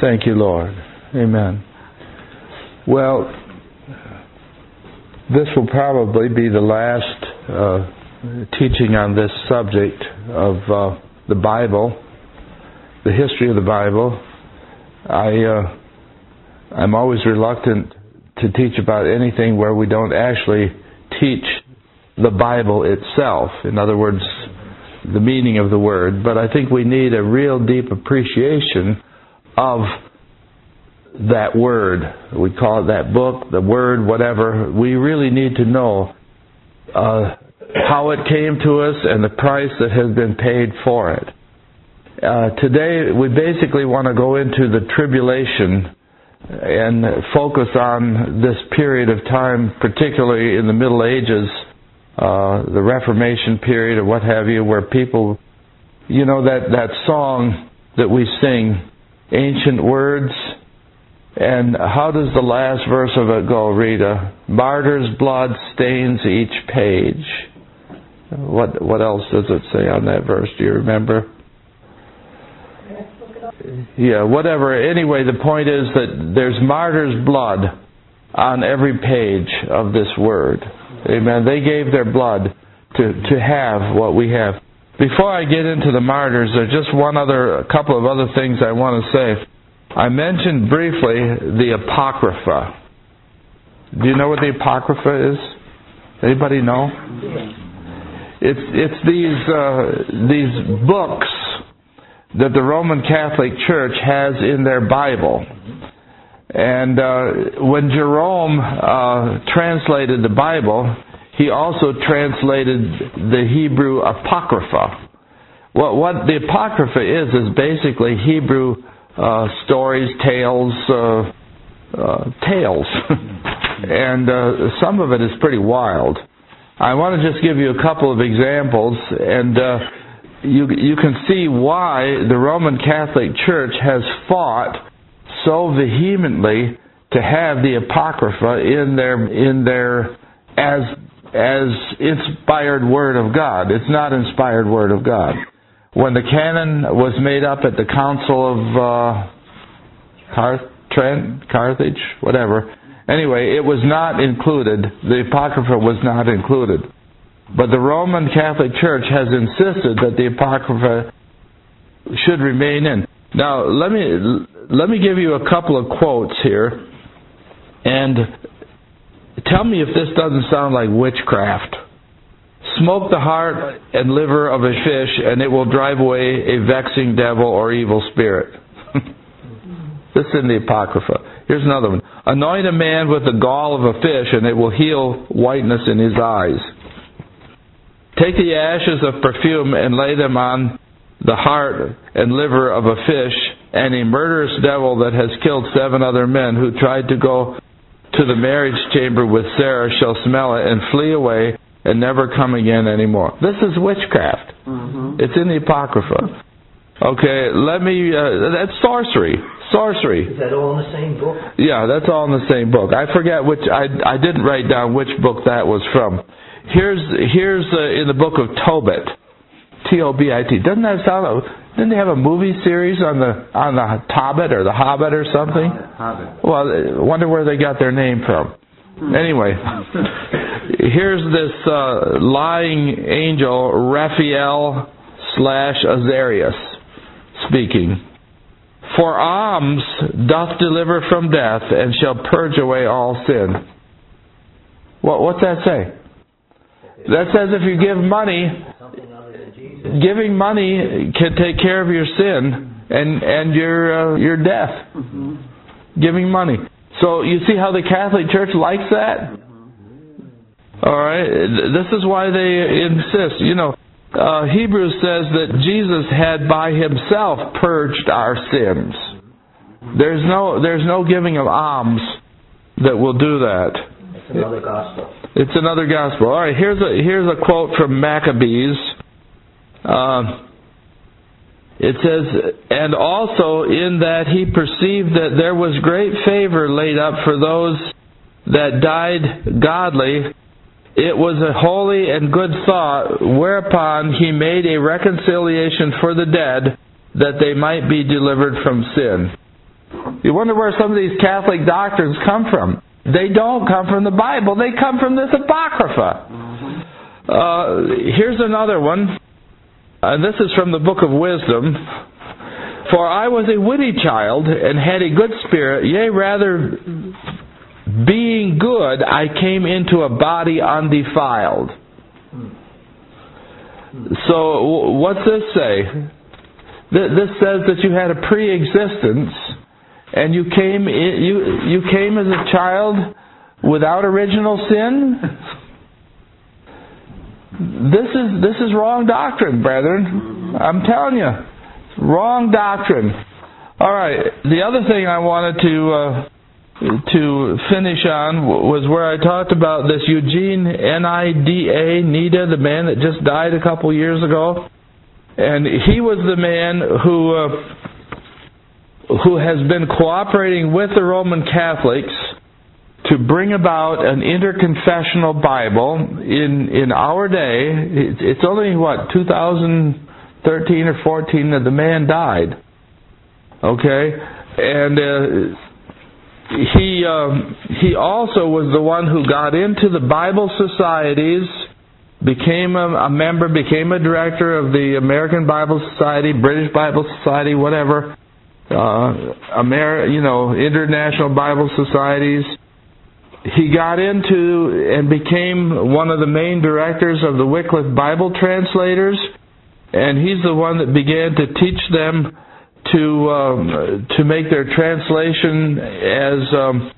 Thank you, Lord. Amen. Well, this will probably be the last teaching on this subject of the Bible, the history of the Bible. I'm always reluctant to teach about anything where we don't actually teach the Bible itself. In other words, the meaning of the Word. But I think we need a real deep appreciation of that Word. We call it that book, the Word, whatever. We really need to know how it came to us and the price that has been paid for it. Today, we basically want to go into the tribulation and focus on this period of time, particularly in the Middle Ages, the Reformation period or what have you, where people, you know, that song that we sing, Ancient Words, and how does the last verse of it go, Rita? Martyr's blood stains each page. What else does it say on that verse? Do you remember? Yeah, whatever. Anyway, the point is that there's martyr's blood on every page of this Word. Amen. They gave their blood to have what we have. Before I get into the martyrs, there's just a couple of other things I want to say. I mentioned briefly the Apocrypha. Do you know what the Apocrypha is? Anybody know? It's these books that the Roman Catholic Church has in their Bible. And when Jerome translated the Bible, he also translated the Hebrew Apocrypha. What the Apocrypha is basically Hebrew stories, tales. And some of it is pretty wild. I want to just give you a couple of examples, and you can see why the Roman Catholic Church has fought so vehemently to have the Apocrypha in their as inspired Word of God. It's not inspired Word of God. When the canon was made up at the Council of Carthage, whatever. Anyway, it was not included. The Apocrypha was not included. But the Roman Catholic Church has insisted that the Apocrypha should remain in. Now, let me give you a couple of quotes here, and tell me if this doesn't sound like witchcraft. Smoke the heart and liver of a fish, and it will drive away a vexing devil or evil spirit. This is in the Apocrypha. Here's another one. Anoint a man with the gall of a fish, and it will heal whiteness in his eyes. Take the ashes of perfume and lay them on the heart and liver of a fish, and a murderous devil that has killed 7 other men who tried to go to the marriage chamber with Sarah shall smell it and flee away and never come again anymore. This is witchcraft. Mm-hmm. It's in the Apocrypha. Okay, that's sorcery. Sorcery. Is that all in the same book? Yeah, that's all in the same book. I forget which, I didn't write down which book that was from. Here's in the book of Tobit, T-O-B-I-T. Doesn't that sound? Didn't they have a movie series on the Hobbit or the Hobbit or something? Hobbit. Well, I wonder where they got their name from. Anyway, here's this lying angel, Raphael / Azarias, speaking. For alms doth deliver from death, and shall purge away all sin. What's that say? That says if you give money, giving money can take care of your sin and your death. Mm-hmm. Giving money. So you see how the Catholic Church likes that? All right. This is why they insist. You know, Hebrews says that Jesus had by himself purged our sins. There's no giving of alms that will do that. It's another gospel. It's another gospel. All right, here's a quote from Maccabees. It says, and also in that he perceived that there was great favor laid up for those that died godly, it was a holy and good thought, whereupon he made a reconciliation for the dead, that they might be delivered from sin. You wonder where some of these Catholic doctrines come from. They don't come from the Bible. They come from this Apocrypha. Here's another one. And this is from the Book of Wisdom. For I was a witty child, and had a good spirit, yea, rather, being good, I came into a body undefiled. So, what's this say? This says that you had a pre-existence, and you came as a child without original sin? This is wrong doctrine, brethren. I'm telling you. Wrong doctrine. All right. The other thing I wanted to finish on was where I talked about this Eugene Nida, the man that just died a couple years ago, and he was the man who has been cooperating with the Roman Catholics to bring about an interconfessional Bible in our day. It's only 2013 or 14 that the man died. Okay, and he also was the one who got into the Bible societies, became a member, became a director of the American Bible Society, British Bible Society, whatever, international Bible societies. He got into and became one of the main directors of the Wycliffe Bible translators, and he's the one that began to teach them to make their translation as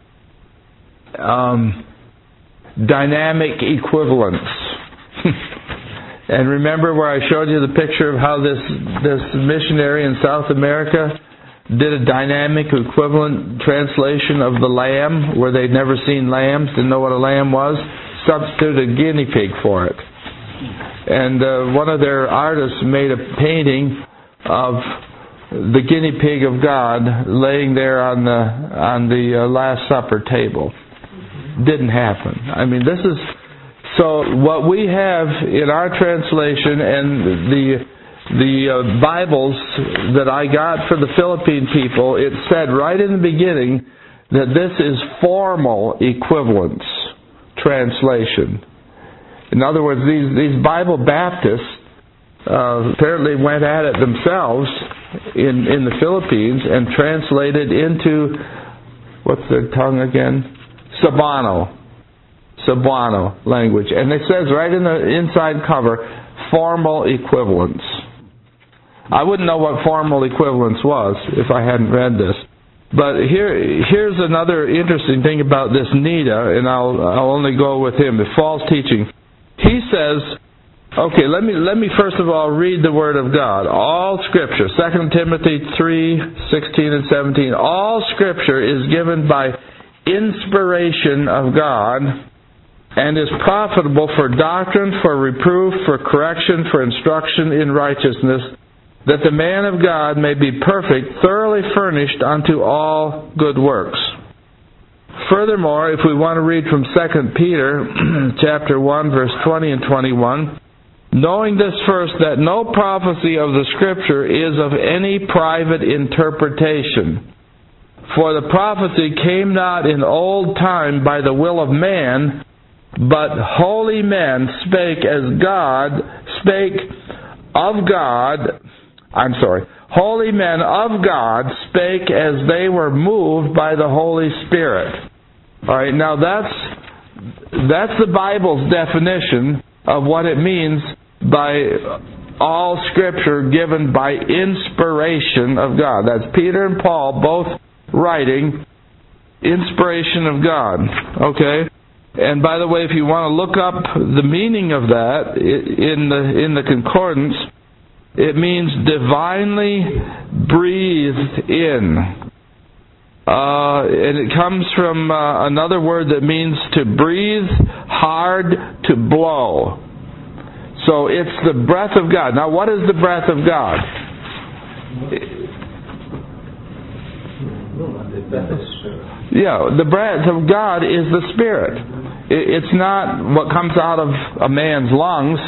dynamic equivalence. And remember where I showed you the picture of how this missionary in South America did a dynamic equivalent translation of the lamb, where they'd never seen lambs, didn't know what a lamb was, substituted a guinea pig for it. And one of their artists made a painting of the guinea pig of God laying there on the Last Supper table. Didn't happen. I mean, this is... So what we have in our translation and the Bibles that I got for the Philippine people, it said right in the beginning that this is formal equivalence translation. In other words, these Bible Baptists apparently went at it themselves in the Philippines and translated into, what's the tongue again? Cebuano language. And it says right in the inside cover, formal equivalence. I wouldn't know what formal equivalence was if I hadn't read this. But here's another interesting thing about this Nida, and I'll only go with him, the false teaching. He says, okay, let me first of all read the Word of God. All Scripture, 2 Timothy 3:16 and 17, all Scripture is given by inspiration of God and is profitable for doctrine, for reproof, for correction, for instruction in righteousness, that the man of God may be perfect, thoroughly furnished unto all good works. Furthermore, if we want to read from 2 Peter chapter 1, verse 20 and 21, knowing this first, that no prophecy of the Scripture is of any private interpretation. For the prophecy came not in old time by the will of man, but holy men holy men of God spake as they were moved by the Holy Spirit. All right, now that's the Bible's definition of what it means by all Scripture given by inspiration of God. That's Peter and Paul both writing inspiration of God. Okay? And by the way, if you want to look up the meaning of that in the concordance, it means divinely breathed in. And it comes from another word that means to breathe hard, to blow. So it's the breath of God. Now, what is the breath of God? Yeah, the breath of God is the Spirit. It's not what comes out of a man's lungs.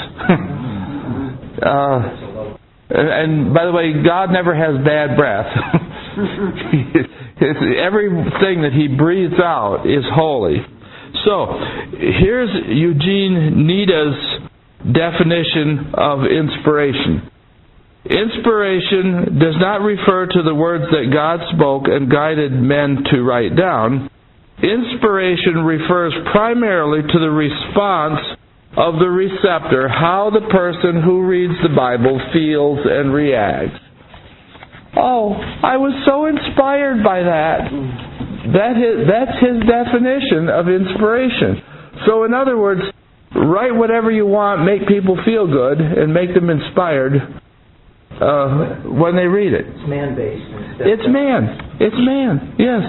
And by the way, God never has bad breath. Everything that he breathes out is holy. So, here's Eugene Nida's definition of inspiration. Inspiration does not refer to the words that God spoke and guided men to write down. Inspiration refers primarily to the response of the receptor, how the person who reads the Bible feels and reacts. Oh, I was so inspired by that. That's his definition of inspiration. So in other words, write whatever you want, make people feel good, and make them inspired when they read it. It's man-based. It's man, yes.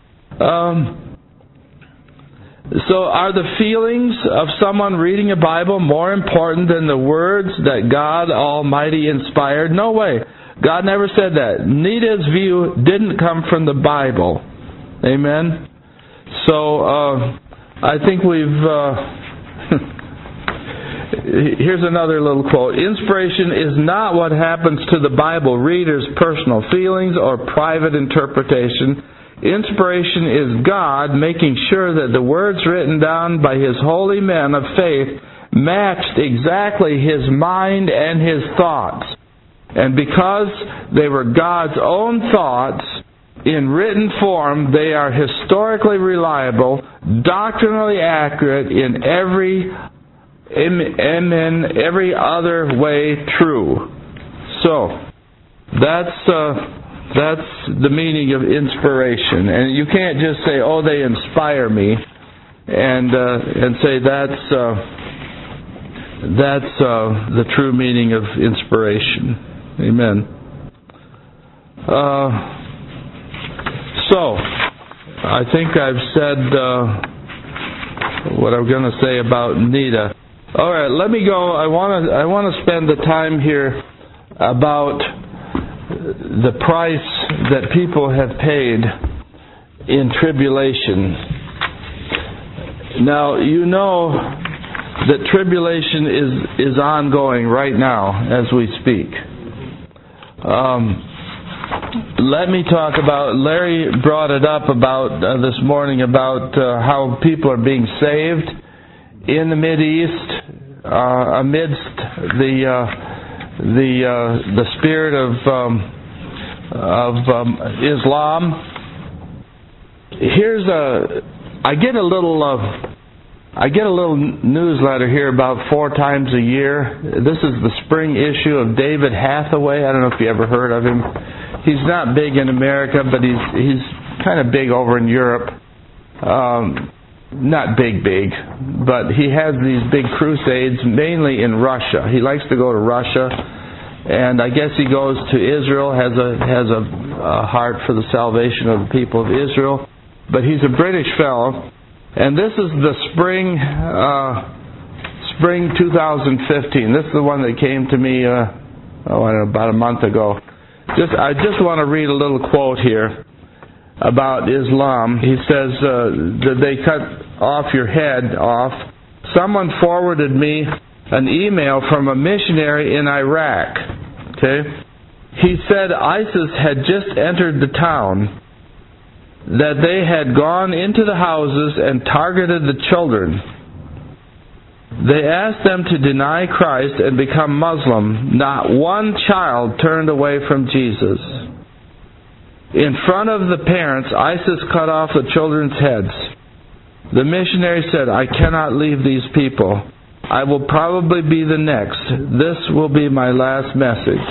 So are the feelings of someone reading a Bible more important than the words that God Almighty inspired? No way. God never said that. Nida's view didn't come from the Bible. Amen? So, I think here's another little quote. Inspiration is not what happens to the Bible reader's personal feelings or private interpretation. Inspiration is God making sure that the words written down by His holy men of faith matched exactly His mind and His thoughts. And because they were God's own thoughts in written form, they are historically reliable, doctrinally accurate, in every other way true. So, that's the meaning of inspiration. And you can't just say, oh, they inspire me, and say that's the true meaning of inspiration. Amen. So, I think I've said what I'm going to say about Nida. All right, let me go. I want to spend the time here about the price that people have paid in tribulation. Now, you know that tribulation is ongoing right now as we speak. Let me talk about, Larry brought it up about this morning about how people are being saved in the Mideast amidst the spirit of Islam. I get a little newsletter here about 4 times a year. This is the spring issue of David Hathaway. I don't know if you ever heard of him. He's not big in America, but he's kind of big over in Europe. Not big, but he has these big crusades, mainly in Russia. He likes to go to Russia, and I guess he goes to Israel, has a heart for the salvation of the people of Israel. But he's a British fellow. And this is the spring 2015. This is the one that came to me about a month ago. I just want to read a little quote here about Islam. He says that they cut off your head off. Someone forwarded me an email from a missionary in Iraq. Okay, he said ISIS had just entered the town, that they had gone into the houses and targeted the children. They asked them to deny Christ and become Muslim. Not one child turned away from Jesus. In front of the parents, ISIS cut off the children's heads. The missionary said, I cannot leave these people. I will probably be the next. This will be my last message.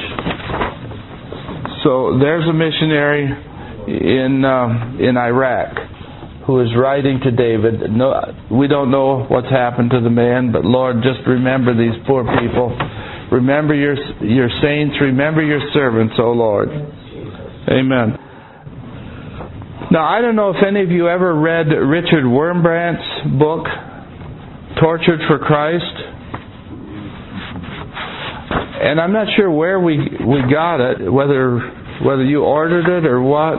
So there's a missionary in Iraq who is writing to David. No, we don't know what's happened to the man, but Lord, just remember these poor people. Remember your saints. Remember your servants, O Lord. Amen. Now, I don't know if any of you ever read Richard Wurmbrandt's book, Tortured for Christ. And I'm not sure where we got it, whether you ordered it or what.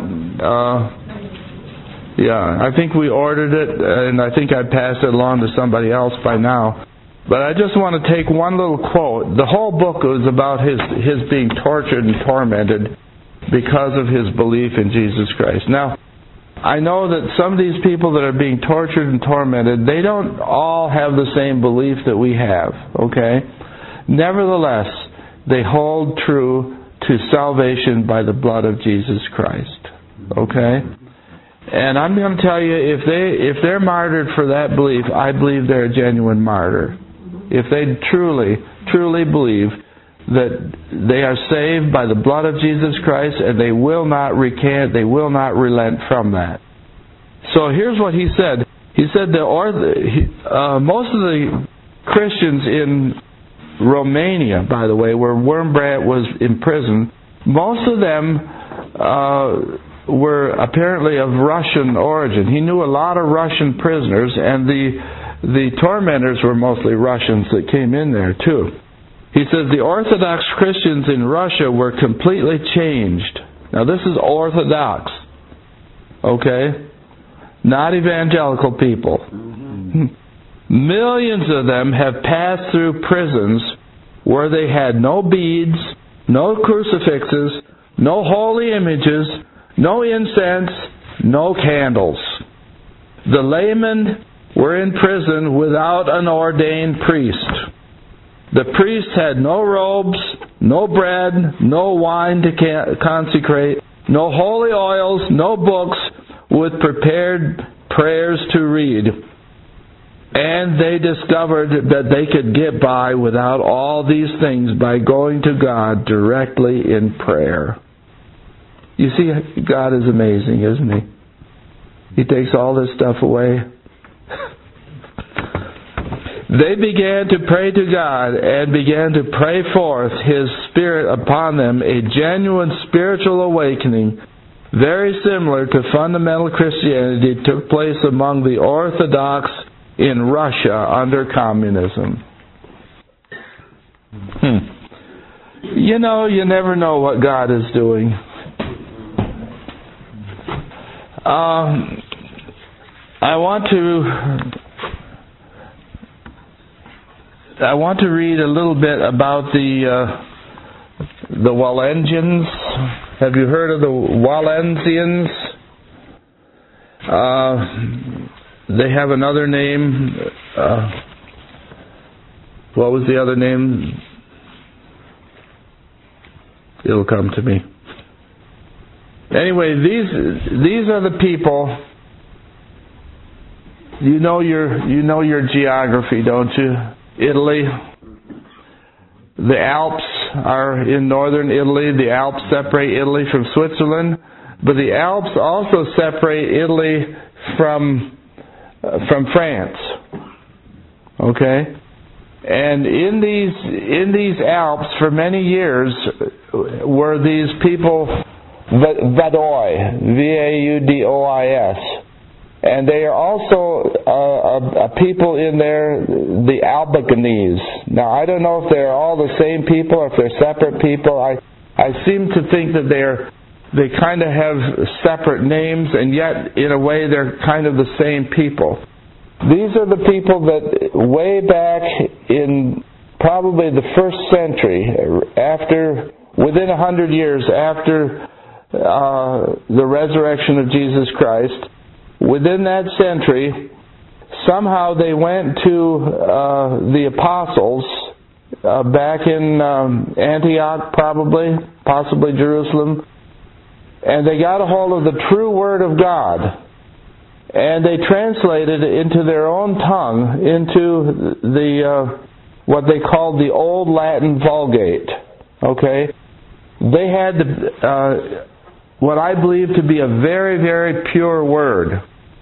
I think we ordered it, and I think I passed it along to somebody else by now. But I just want to take one little quote. The whole book was about his being tortured and tormented because of his belief in Jesus Christ. Now, I know that some of these people that are being tortured and tormented, they don't all have the same belief that we have, okay? Nevertheless, they hold true to salvation by the blood of Jesus Christ, okay? And I'm going to tell you, if they're martyred for that belief, I believe they're a genuine martyr. If they truly believe that they are saved by the blood of Jesus Christ, and they will not recant, they will not relent from that. So here's what he said. He said most of the Christians in Romania, by the way, where Wurmbrand was imprisoned, most of them were apparently of Russian origin. He knew a lot of Russian prisoners, and the tormentors were mostly Russians that came in there too. He says the Orthodox Christians in Russia were completely changed. Now this is Orthodox, okay? Not evangelical people. Millions of them have passed through prisons where they had no beads, no crucifixes, no holy images, no incense, no candles. The laymen were in prison without an ordained priest. The priests had no robes, no bread, no wine to consecrate, no holy oils, no books with prepared prayers to read. And they discovered that they could get by without all these things by going to God directly in prayer. You see, God is amazing, isn't He? He takes all this stuff away. They began to pray to God and began to pray forth His Spirit upon them, a genuine spiritual awakening, very similar to fundamental Christianity, took place among the Orthodox in Russia under communism. You know, you never know what God is doing. I want to read a little bit about the Wallensians. Have you heard of the Wallensians? They have another name. What was the other name? It'll come to me. Anyway, these are the people. You know your geography, don't you? Italy. The Alps are in northern Italy. The Alps separate Italy from Switzerland, but the Alps also separate Italy from France. Okay? And in these Alps for many years were these people, Vadoi, V-A-U-D-O-I-S. And they are also a people in there, the Albigenese. Now, I don't know if they're all the same people or if they're separate people. I seem to think that they kind of have separate names, and yet, in a way, they're kind of the same people. These are the people that way back in probably the 1st century, within 100 years after the resurrection of Jesus Christ, within that century, somehow they went to the apostles back in Antioch, possibly Jerusalem, and they got a hold of the true Word of God, and they translated it into their own tongue, into the what they called the Old Latin Vulgate. Okay, they had what I believe to be a very, very pure word.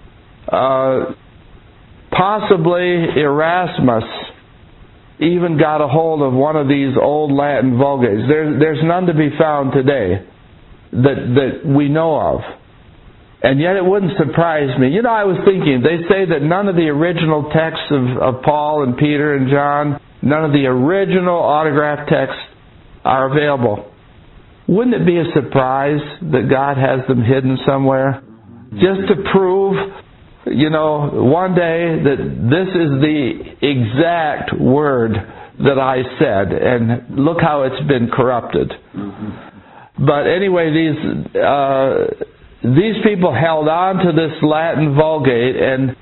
Possibly Erasmus even got a hold of one of these old Latin Vulgates. There's none to be found today that we know of. And yet it wouldn't surprise me. You know, I was thinking, they say that none of the original texts of Paul and Peter and John, none of the original autographed texts are available. Wouldn't it be a surprise that God has them hidden somewhere? Just to prove, one day that this is the exact word that I said, and look how it's been corrupted. But anyway, these people held on to this Latin Vulgate, and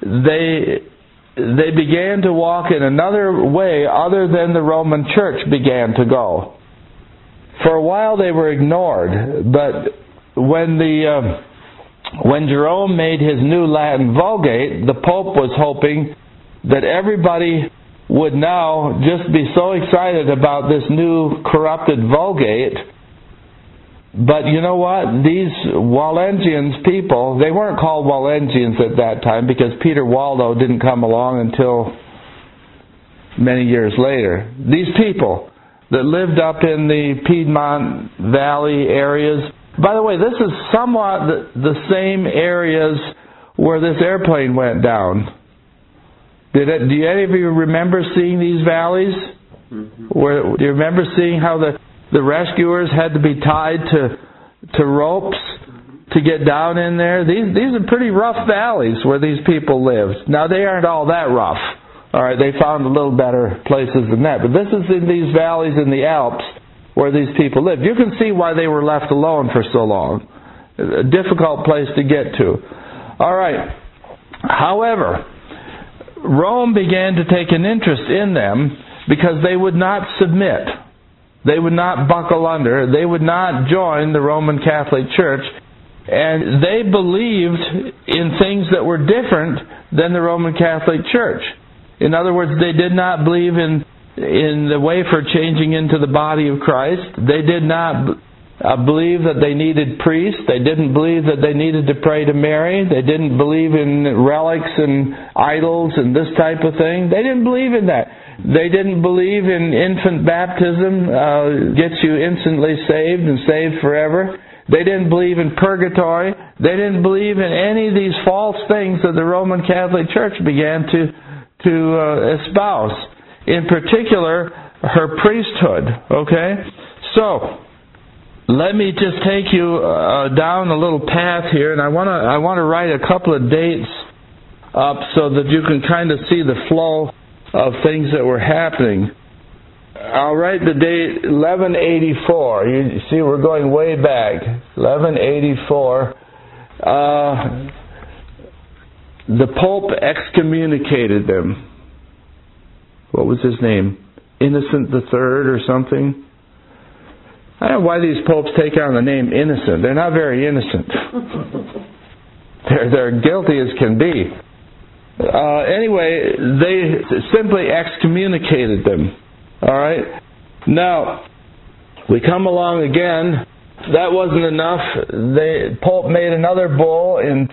they began to walk in another way other than the Roman Church began to go. For a while they were ignored, but when Jerome made his new Latin Vulgate, the Pope was hoping that everybody would now just be so excited about this new corrupted Vulgate. But you know what? These Wallensians people, they weren't called Wallensians at that time because Peter Waldo didn't come along until many years later. These people that lived up in the Piedmont Valley areas. By the way, this is somewhat the same areas where this airplane went down. Do any of you remember seeing these valleys? Do you remember seeing how the rescuers had to be tied to ropes to get down in there? These are pretty rough valleys where these people lived. Now, they aren't all that rough. All right, they found a little better places than that. But this is in these valleys in the Alps where these people lived. You can see why they were left alone for so long. A difficult place to get to. All right. However, Rome began to take an interest in them because they would not submit. They would not buckle under. They would not join the Roman Catholic Church. And they believed in things that were different than the Roman Catholic Church. In other words, they did not believe in the wafer changing into the body of Christ. They did not believe that they needed priests. They didn't believe that they needed to pray to Mary. They didn't believe in relics and idols and this type of thing. They didn't believe in that. They didn't believe in infant baptism, gets you instantly saved and saved forever. They didn't believe in purgatory. They didn't believe in any of these false things that the Roman Catholic Church began to espouse. In particular, her priesthood. Okay? So, let me just take you down a little path here, and I want to write a couple of dates up so that you can kind of see the flow of things that were happening. I'll write the date 1184. You see, we're going way back. 1184. The Pope excommunicated them. What was his name? Innocent III or something? I don't know why these popes take on the name innocent. They're not very innocent. They're guilty as can be. Anyway, they simply excommunicated them. All right? Now, we come along again. That wasn't enough. The Pope made another bull in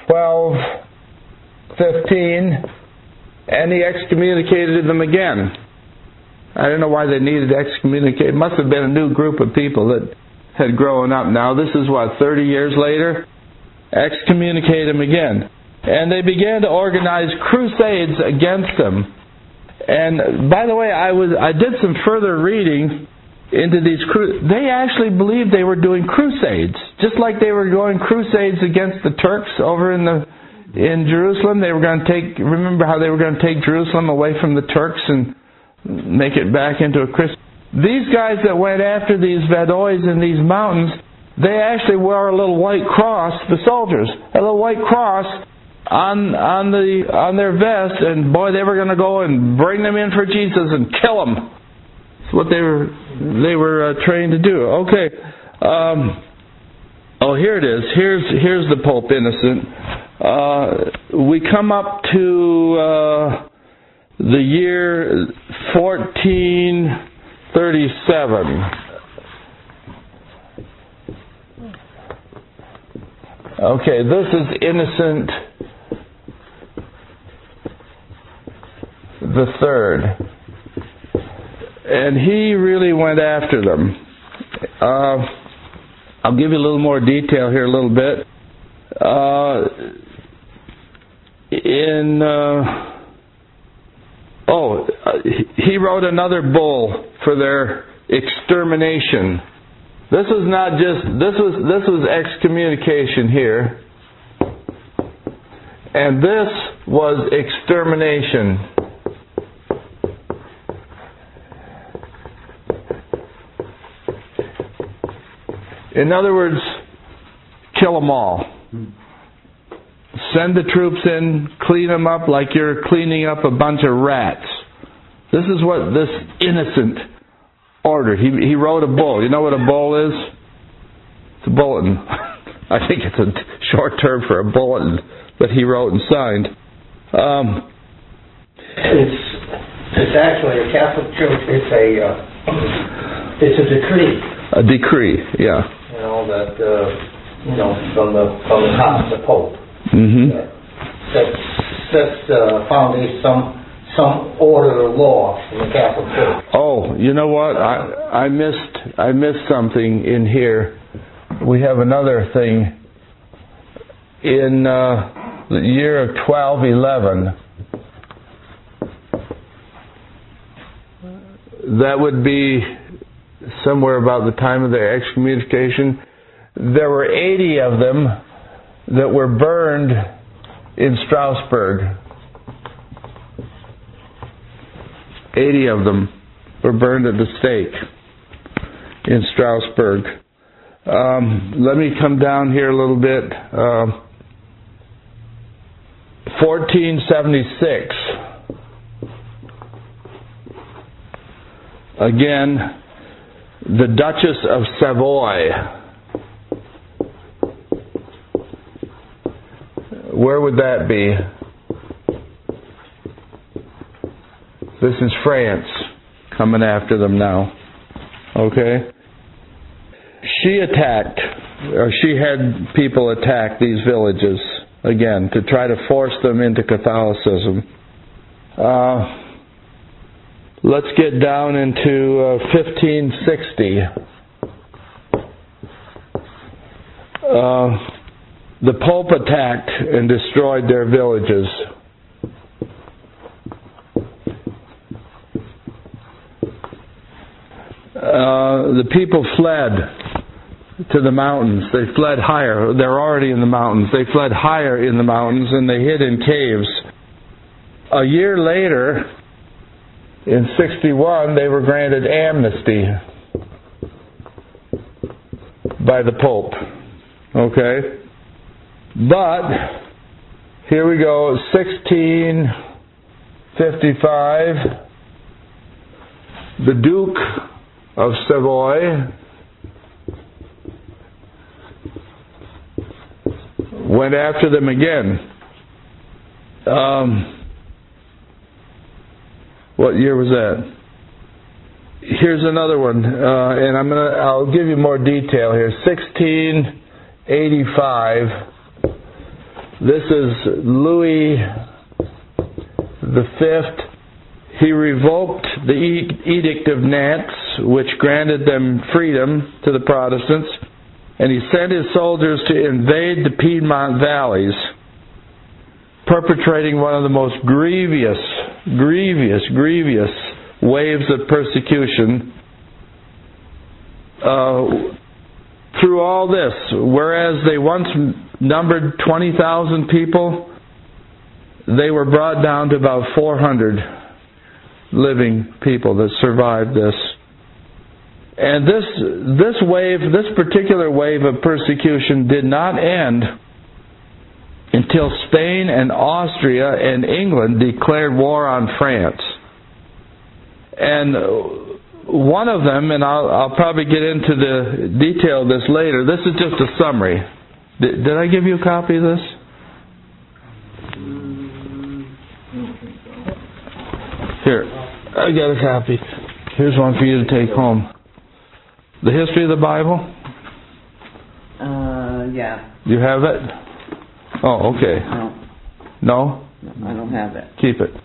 1215, and he excommunicated them again. I don't know why they needed to excommunicate. It must have been a new group of people that had grown up now. This is 30 years later? Excommunicate them again. And they began to organize crusades against them. And by the way, I did some further reading into these they actually believed they were doing crusades. Just like they were going crusades against the Turks over in Jerusalem. They were going to remember how they were going to take Jerusalem away from the Turks and make it back into a Christian. These guys that went after these Vaudois in these mountains, they actually wore a little white cross, the soldiers, a little white cross on their vest, and boy, they were going to go and bring them in for Jesus and kill them. That's what they were trained to do. Okay. Here it is. Here's the Pope Innocent. We come up to the year 1437. Okay, this is Innocent the Third, and he really went after them. I'll give you a little more detail here a little bit. He wrote another bull for their extermination. This was excommunication here, and this was extermination. In other words, kill them all. Send the troops in, clean them up like you're cleaning up a bunch of rats. This is what this innocent ordered. He wrote a bull. You know what a bull is? It's a bulletin. I think it's a short term for a bulletin that he wrote and signed. It's actually a Catholic Church. It's a decree. A decree, yeah. You know that from the top, the Pope. Mm-hmm. That sets the foundation, some order or law in the Catholic Church. Oh, you know what? I missed something in here. We have another thing. In the year of 1211, that would be somewhere about the time of their excommunication. There were 80 of them that were burned in Strasbourg. 80 of them were burned at the stake in Strasbourg. Let me come down here a little bit. 1476. Again, the Duchess of Savoy. Where would that be? This is France coming after them now. Okay? She had people attack these villages again to try to force them into Catholicism. Let's get down into 1560. The Pope attacked and destroyed their villages. The people fled to the mountains. They fled higher. They're already in the mountains. They fled higher in the mountains and they hid in caves. A year later, in 61, they were granted amnesty by the Pope. Okay? But, here we go, 1655, the Duke of Savoy went after them again. What year was that? Here's another one, and I'll give you more detail here. 1685. This is Louis V. He revoked the Edict of Nantes, which granted them freedom to the Protestants, and he sent his soldiers to invade the Piedmont valleys, perpetrating one of the most grievous waves of persecution. Through all this, whereas they once numbered 20,000 people, they were brought down to about 400 living people that survived this. And this particular wave of persecution did not end until Spain and Austria and England declared war on France. And one of them, and I'll probably get into the detail of this later, this is just a summary. Did I give you a copy of this? Here, I got a copy. Here's one for you to take home. The history of the Bible? Yeah. You have it? Oh, okay. No, No? I don't have it. Keep it.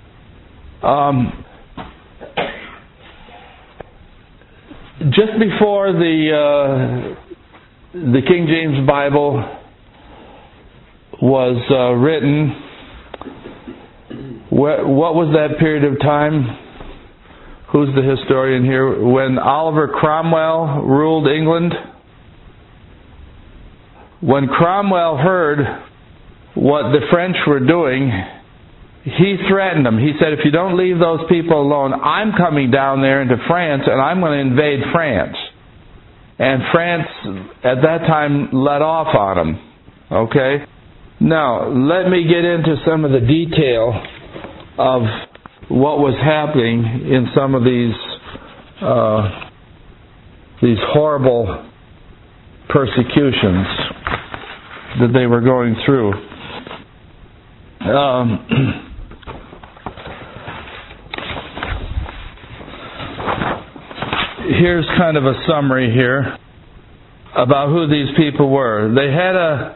Just before the King James Bible was written, what was that period of time? Who's the historian here? When Oliver Cromwell ruled England? When Cromwell heard what the French were doing, he threatened them. He said, if you don't leave those people alone, I'm coming down there into France and I'm going to invade France. And France, at that time, let off on them. Okay? Now, let me get into some of the detail of what was happening in some of these horrible persecutions that they were going through. Here's kind of a summary here about who these people were. They had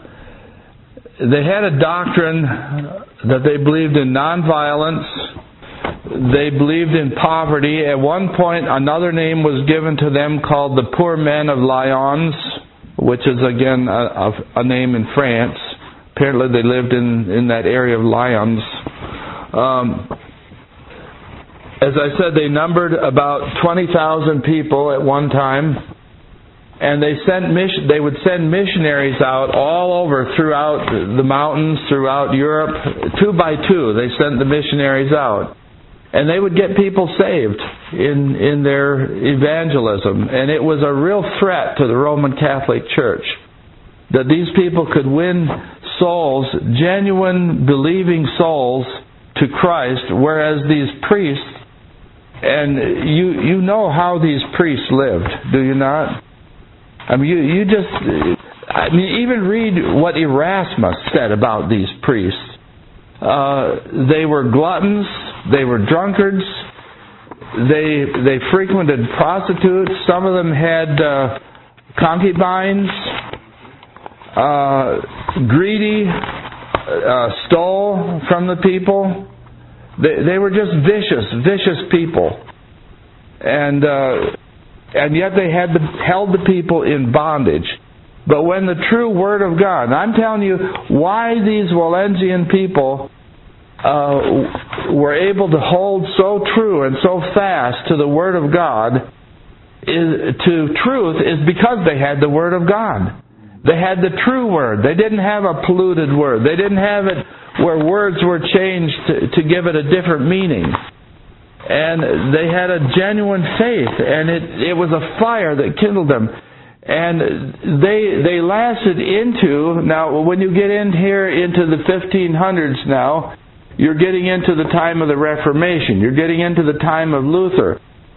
a doctrine that they believed in nonviolence. They believed in poverty. At one point, another name was given to them called the Poor Men of Lyons, which is again a name in France. Apparently they lived in that area of Lyons. As I said, they numbered about 20,000 people at one time. And they would send missionaries out all over throughout the mountains, throughout Europe. 2 by 2, they sent the missionaries out. And they would get people saved in their evangelism. And it was a real threat to the Roman Catholic Church that these people could win souls, genuine believing souls, to Christ, whereas these priests, and you know how these priests lived, do you not? I mean, even read what Erasmus said about these priests. They were gluttons, they were drunkards, they frequented prostitutes, some of them had concubines, greedy, stole from the people. They were just vicious people. And yet they held the people in bondage. But when the true Word of God, and I'm telling you why these Wallensian people were able to hold so true and so fast to the Word of God, to truth, is because they had the Word of God. They had the true Word. They didn't have a polluted Word. They didn't have it where words were changed to give it a different meaning. And they had a genuine faith, and it was a fire that kindled them. And they lasted into, now when you get in here into the 1500s now, you're getting into the time of the Reformation. You're getting into the time of Luther.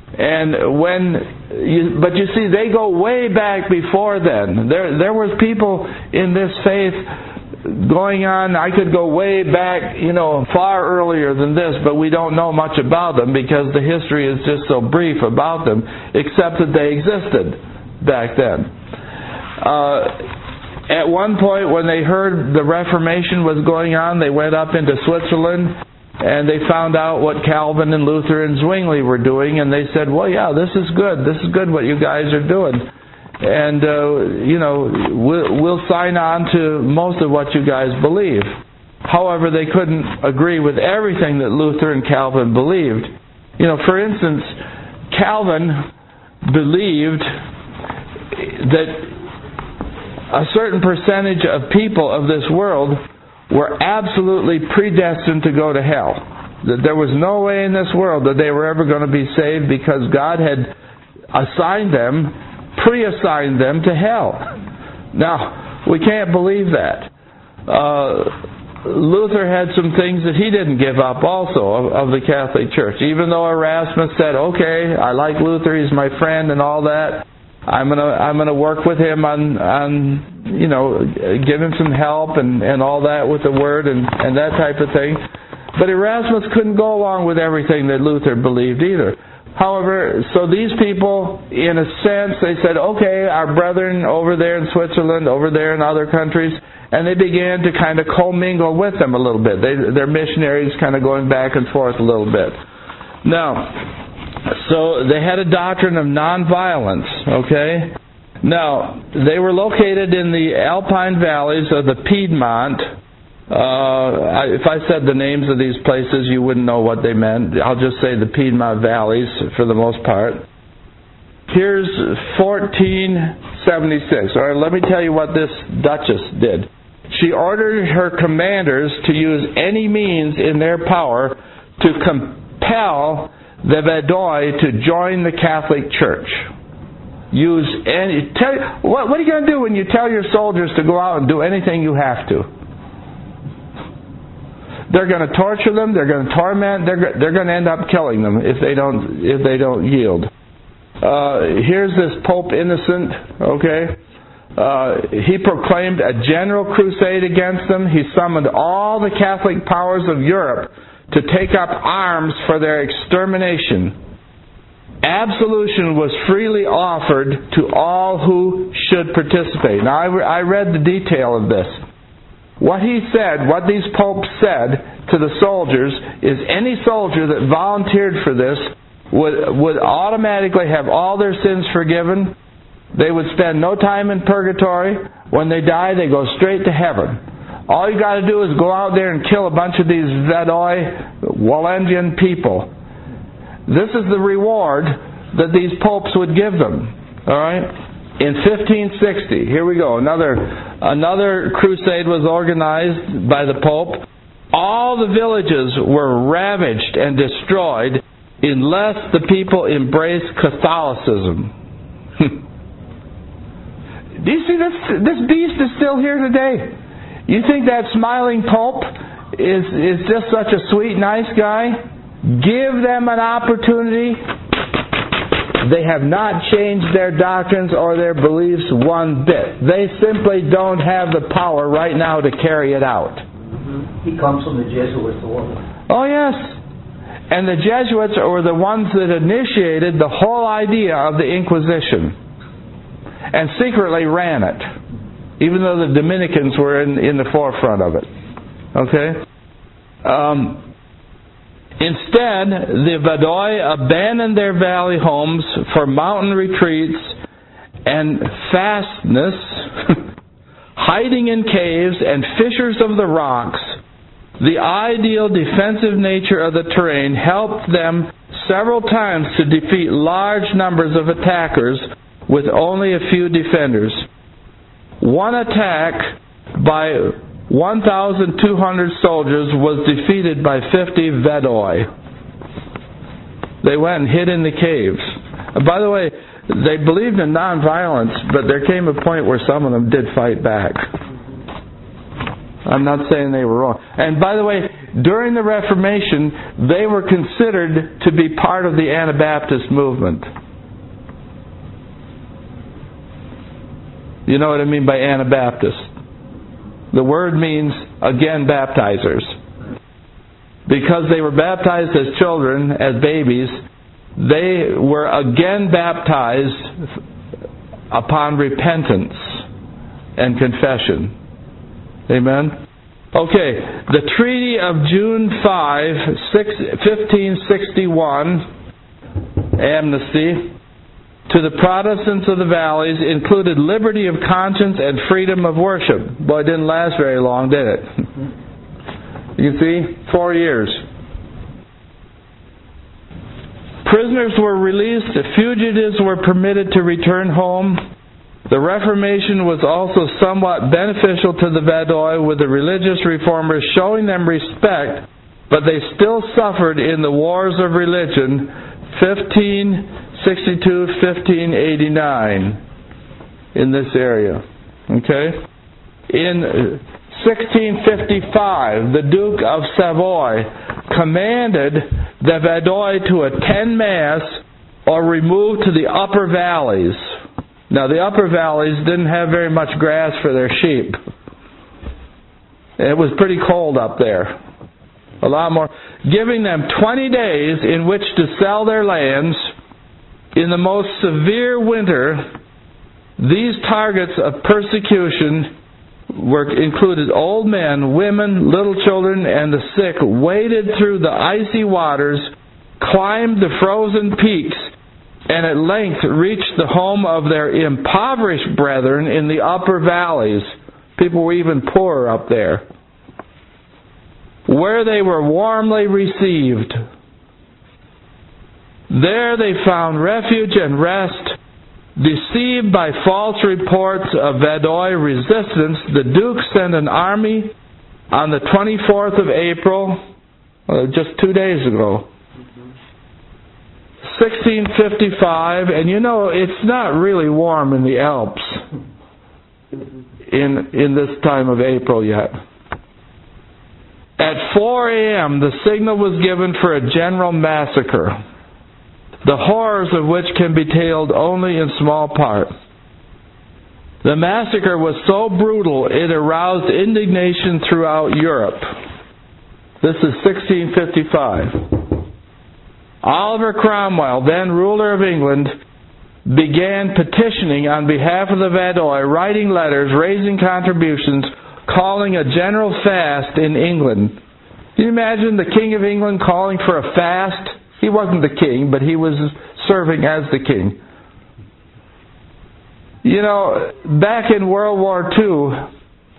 But you see, they go way back before then. There was people in this faith going on. I could go way back, far earlier than this, but we don't know much about them because the history is just so brief about them, except that they existed back then. At one point, when they heard the Reformation was going on, they went up into Switzerland and they found out what Calvin and Luther and Zwingli were doing, and they said, well, yeah, this is good. This is good what you guys are doing. And, we'll sign on to most of what you guys believe. However, they couldn't agree with everything that Luther and Calvin believed. For instance, Calvin believed that a certain percentage of people of this world were absolutely predestined to go to hell. That there was no way in this world that they were ever going to be saved because God had pre-assigned them to hell. Now, we can't believe that. Luther had some things that he didn't give up also of the Catholic Church. Even though Erasmus said, okay, I like Luther, he's my friend and all that, I'm gonna work with him on give him some help and all that with the Word and that type of thing. But Erasmus couldn't go along with everything that Luther believed either. However, so these people, in a sense, they said, okay, our brethren over there in Switzerland, over there in other countries, and they began to kind of commingle with them a little bit. They're missionaries kind of going back and forth a little bit. Now, so they had a doctrine of nonviolence, okay? Now, they were located in the Alpine valleys of the Piedmont. If I said the names of these places, you wouldn't know what they meant. I'll just say the Piedmont valleys for the most part. Here's 1476. All right, let me tell you what this duchess did. She ordered her commanders to use any means in their power to compel the Vaudois to join the Catholic Church. use any... What are you going to do when you tell your soldiers to go out and do anything you have to? They're going to torture them. They're going to torment. They're going to end up killing them if they don't yield. Here's this Pope Innocent. Okay, he proclaimed a general crusade against them. He summoned all the Catholic powers of Europe to take up arms for their extermination. Absolution was freely offered to all who should participate. Now, I read the detail of this. What he said, what these popes said to the soldiers, is any soldier that volunteered for this would automatically have all their sins forgiven. They would spend no time in purgatory. When they die, they go straight to heaven. All you got to do is go out there and kill a bunch of these Vadoi, Wallendian people. This is the reward that these popes would give them. All right? In 1560, here we go, another crusade was organized by the Pope. All the villages were ravaged and destroyed unless the people embraced Catholicism. Do you see this beast is still here today? You think that smiling Pope is just such a sweet, nice guy? Give them an opportunity. They have not changed their doctrines or their beliefs one bit. They simply don't have the power right now to carry it out. He comes from the Jesuits. Oh, yes. And the Jesuits were the ones that initiated the whole idea of the Inquisition and secretly ran it, even though the Dominicans were in the forefront of it. Okay? Instead, the Vadoi abandoned their valley homes for mountain retreats and fastness, hiding in caves and fissures of the rocks. The ideal defensive nature of the terrain helped them several times to defeat large numbers of attackers with only a few defenders. One attack by 1,200 soldiers was defeated by 50 Vadoi. They went and hid in the caves. By the way, they believed in nonviolence, but there came a point where some of them did fight back. I'm not saying they were wrong. And by the way, during the Reformation, they were considered to be part of the Anabaptist movement. You know what I mean by Anabaptist? The word means, again, baptizers. Because they were baptized as children, as babies, they were again baptized upon repentance and confession. Amen? Okay, the Treaty of June 5, 1561, amnesty to the Protestants of the valleys included liberty of conscience and freedom of worship. Boy, it didn't last very long, did it? You can see, 4 years. Prisoners were released, fugitives were permitted to return home. The Reformation was also somewhat beneficial to the Vadoi, with the religious reformers showing them respect, but they still suffered in the wars of religion, 1562-1589, in this area. Okay? In 1655, the Duke of Savoy commanded the Vadoi to attend Mass or remove to the upper valleys. Now, the upper valleys didn't have very much grass for their sheep. It was pretty cold up there. A lot more. Giving them 20 days in which to sell their lands. In the most severe winter, these targets of persecution included old men, women, little children, and the sick, waded through the icy waters, climbed the frozen peaks, and at length reached the home of their impoverished brethren in the upper valleys. People were even poorer up there, where they were warmly received. There they found refuge and rest. Deceived by false reports of Vadoi resistance, the Duke sent an army on the 24th of April, just 2 days ago, 1655, and you know, it's not really warm in the Alps in this time of April yet. At 4 a.m., the signal was given for a general massacre, the horrors of which can be told only in small part. The massacre was so brutal it aroused indignation throughout Europe. This is 1655. Oliver Cromwell, then ruler of England, began petitioning on behalf of the Vaudois, writing letters, raising contributions, calling a general fast in England. Can you imagine the King of England calling for a fast? He wasn't the king, but he was serving as the king. You know, back in World War II,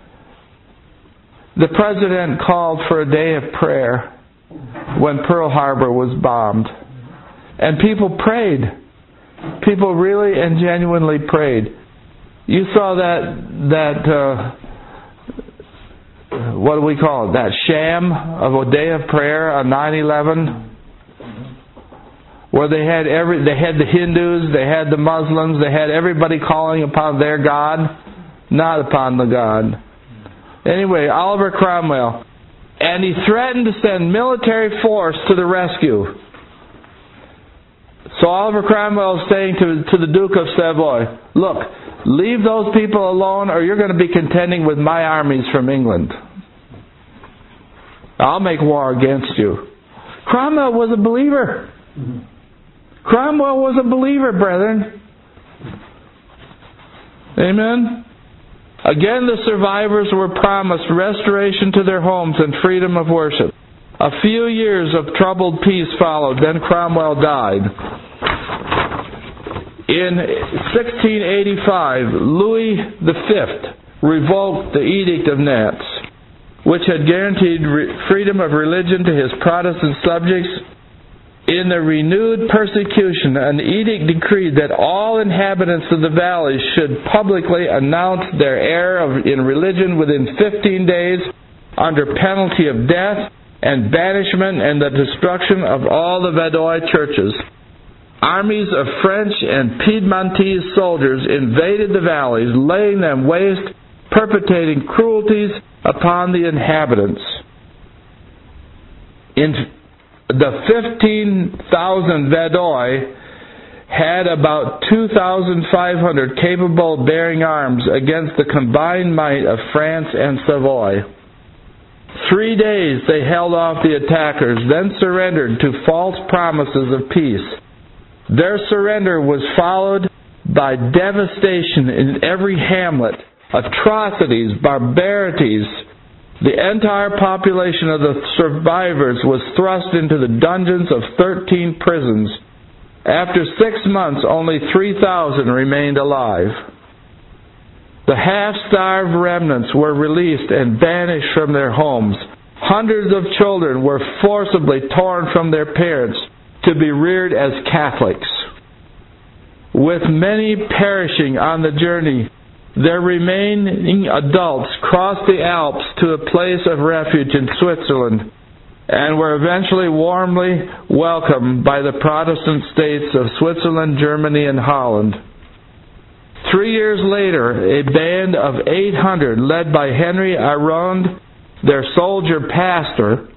the president called for a day of prayer when Pearl Harbor was bombed. And people prayed. People really and genuinely prayed. You saw that what do we call it? That sham of a day of prayer on 9/11, where they had the Hindus, they had the Muslims, they had everybody calling upon their God, not upon the God. Anyway, Oliver Cromwell, and he threatened to send military force to the rescue. So Oliver Cromwell is saying to the Duke of Savoy, look, leave those people alone or you're going to be contending with my armies from England. I'll make war against you. Cromwell was a believer. Cromwell was a believer, brethren. Amen? Again, the survivors were promised restoration to their homes and freedom of worship. A few years of troubled peace followed. Then Cromwell died. In 1685, Louis V revoked the Edict of Nantes, which had guaranteed freedom of religion to his Protestant subjects. In the renewed persecution, an edict decreed that all inhabitants of the valleys should publicly announce their error in religion within 15 days under penalty of death and banishment and the destruction of all the Vaudois churches. Armies of French and Piedmontese soldiers invaded the valleys, laying them waste, perpetrating cruelties upon the inhabitants. The 15,000 Vaudois had about 2,500 capable of bearing arms against the combined might of France and Savoy. 3 days they held off the attackers, then surrendered to false promises of peace. Their surrender was followed by devastation in every hamlet, atrocities, barbarities. The entire population of the survivors was thrust into the dungeons of 13 prisons. After 6 months, only 3,000 remained alive. The half-starved remnants were released and banished from their homes. Hundreds of children were forcibly torn from their parents to be reared as Catholics. With many perishing on the journey, their remaining adults crossed the Alps to a place of refuge in Switzerland and were eventually warmly welcomed by the Protestant states of Switzerland, Germany, and Holland. 3 years later, a band of 800 led by Henry Aronde, their soldier pastor,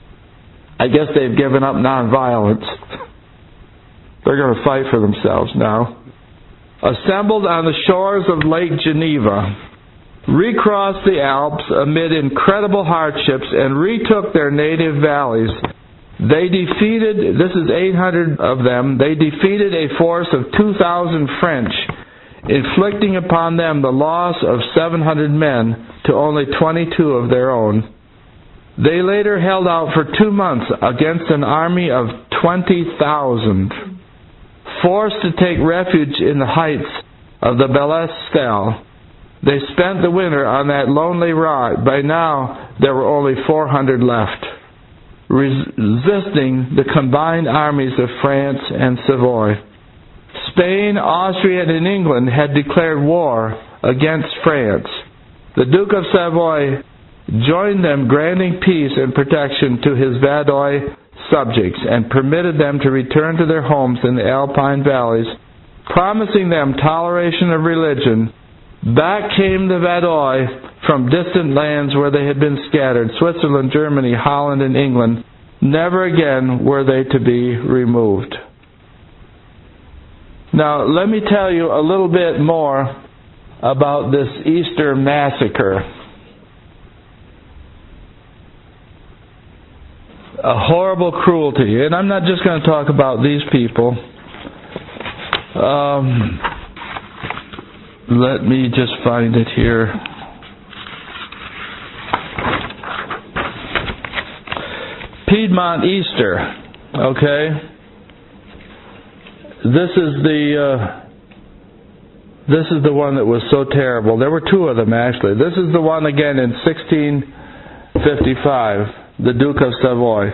I guess they've given up nonviolence. They're going to fight for themselves now. Assembled on the shores of Lake Geneva, recrossed the Alps amid incredible hardships and retook their native valleys. They defeated, this is 800 of them, they defeated a force of 2,000 French, inflicting upon them the loss of 700 men to only 22 of their own. They later held out for 2 months against an army of 20,000. Forced to take refuge in the heights of the Belle-Estelle, they spent the winter on that lonely rock. By now, there were only 400 left, resisting the combined armies of France and Savoy. Spain, Austria, and England had declared war against France. The Duke of Savoy joined them, granting peace and protection to his Vaudois subjects and permitted them to return to their homes in the Alpine valleys, promising them toleration of religion, back came the Vadoi from distant lands where they had been scattered, Switzerland, Germany, Holland, and England. Never again were they to be removed. Now, let me tell you a little bit more about this Easter massacre. A horrible cruelty. And I'm not just going to talk about these people. Let me just find it here. Piedmont Easter. Okay? This is the one that was so terrible. There were two of them, actually. This is the one again in 1655. The Duke of Savoy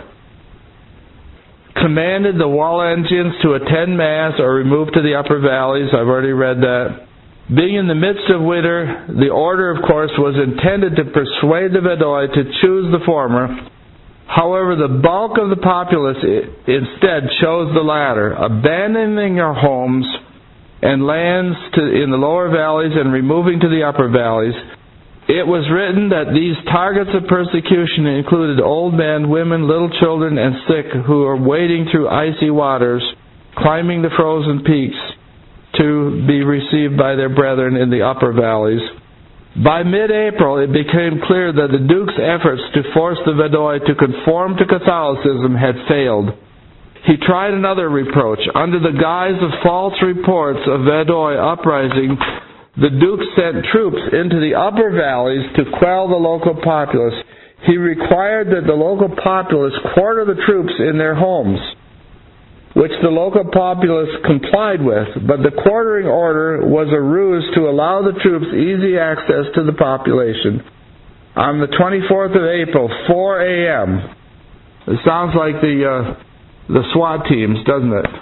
commanded the Wallengians to attend Mass or remove to the upper valleys. I've already read that. Being in the midst of winter, the order, of course, was intended to persuade the Vadoi to choose the former. However, the bulk of the populace instead chose the latter, abandoning their homes and lands in the lower valleys and removing to the upper valleys. It was written that these targets of persecution included old men, women, little children, and sick who are wading through icy waters, climbing the frozen peaks to be received by their brethren in the upper valleys. By mid-April, it became clear that the Duke's efforts to force the Vadoi to conform to Catholicism had failed. He tried another reproach. Under the guise of false reports of Vadoi uprising, the Duke sent troops into the upper valleys to quell the local populace. He required that the local populace quarter the troops in their homes, which the local populace complied with, but the quartering order was a ruse to allow the troops easy access to the population. On the 24th of April, 4 a.m., it sounds like the SWAT teams, doesn't it?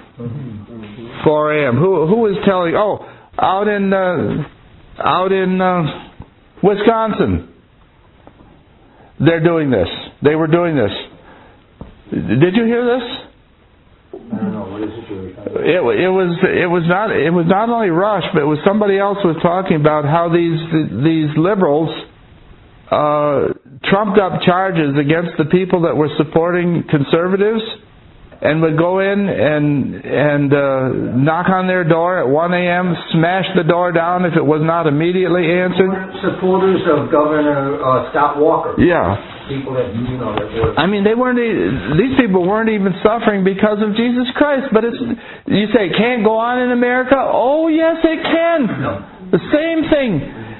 4 a.m. Who was telling? Oh, out in Wisconsin, they're doing this. They were doing this. Did you hear this? I don't know, what is it you're talking about? It was not only Rush, but it was somebody else was talking about how these liberals trumped up charges against the people that were supporting conservatives, and would go in and knock on their door at 1 a.m., smash the door down if it was not immediately answered. Supporters of Governor Scott Walker. Yeah. People that, that were... I mean, these people weren't even suffering because of Jesus Christ. But you say, can't go on in America? Oh, yes, it can. No. The same thing.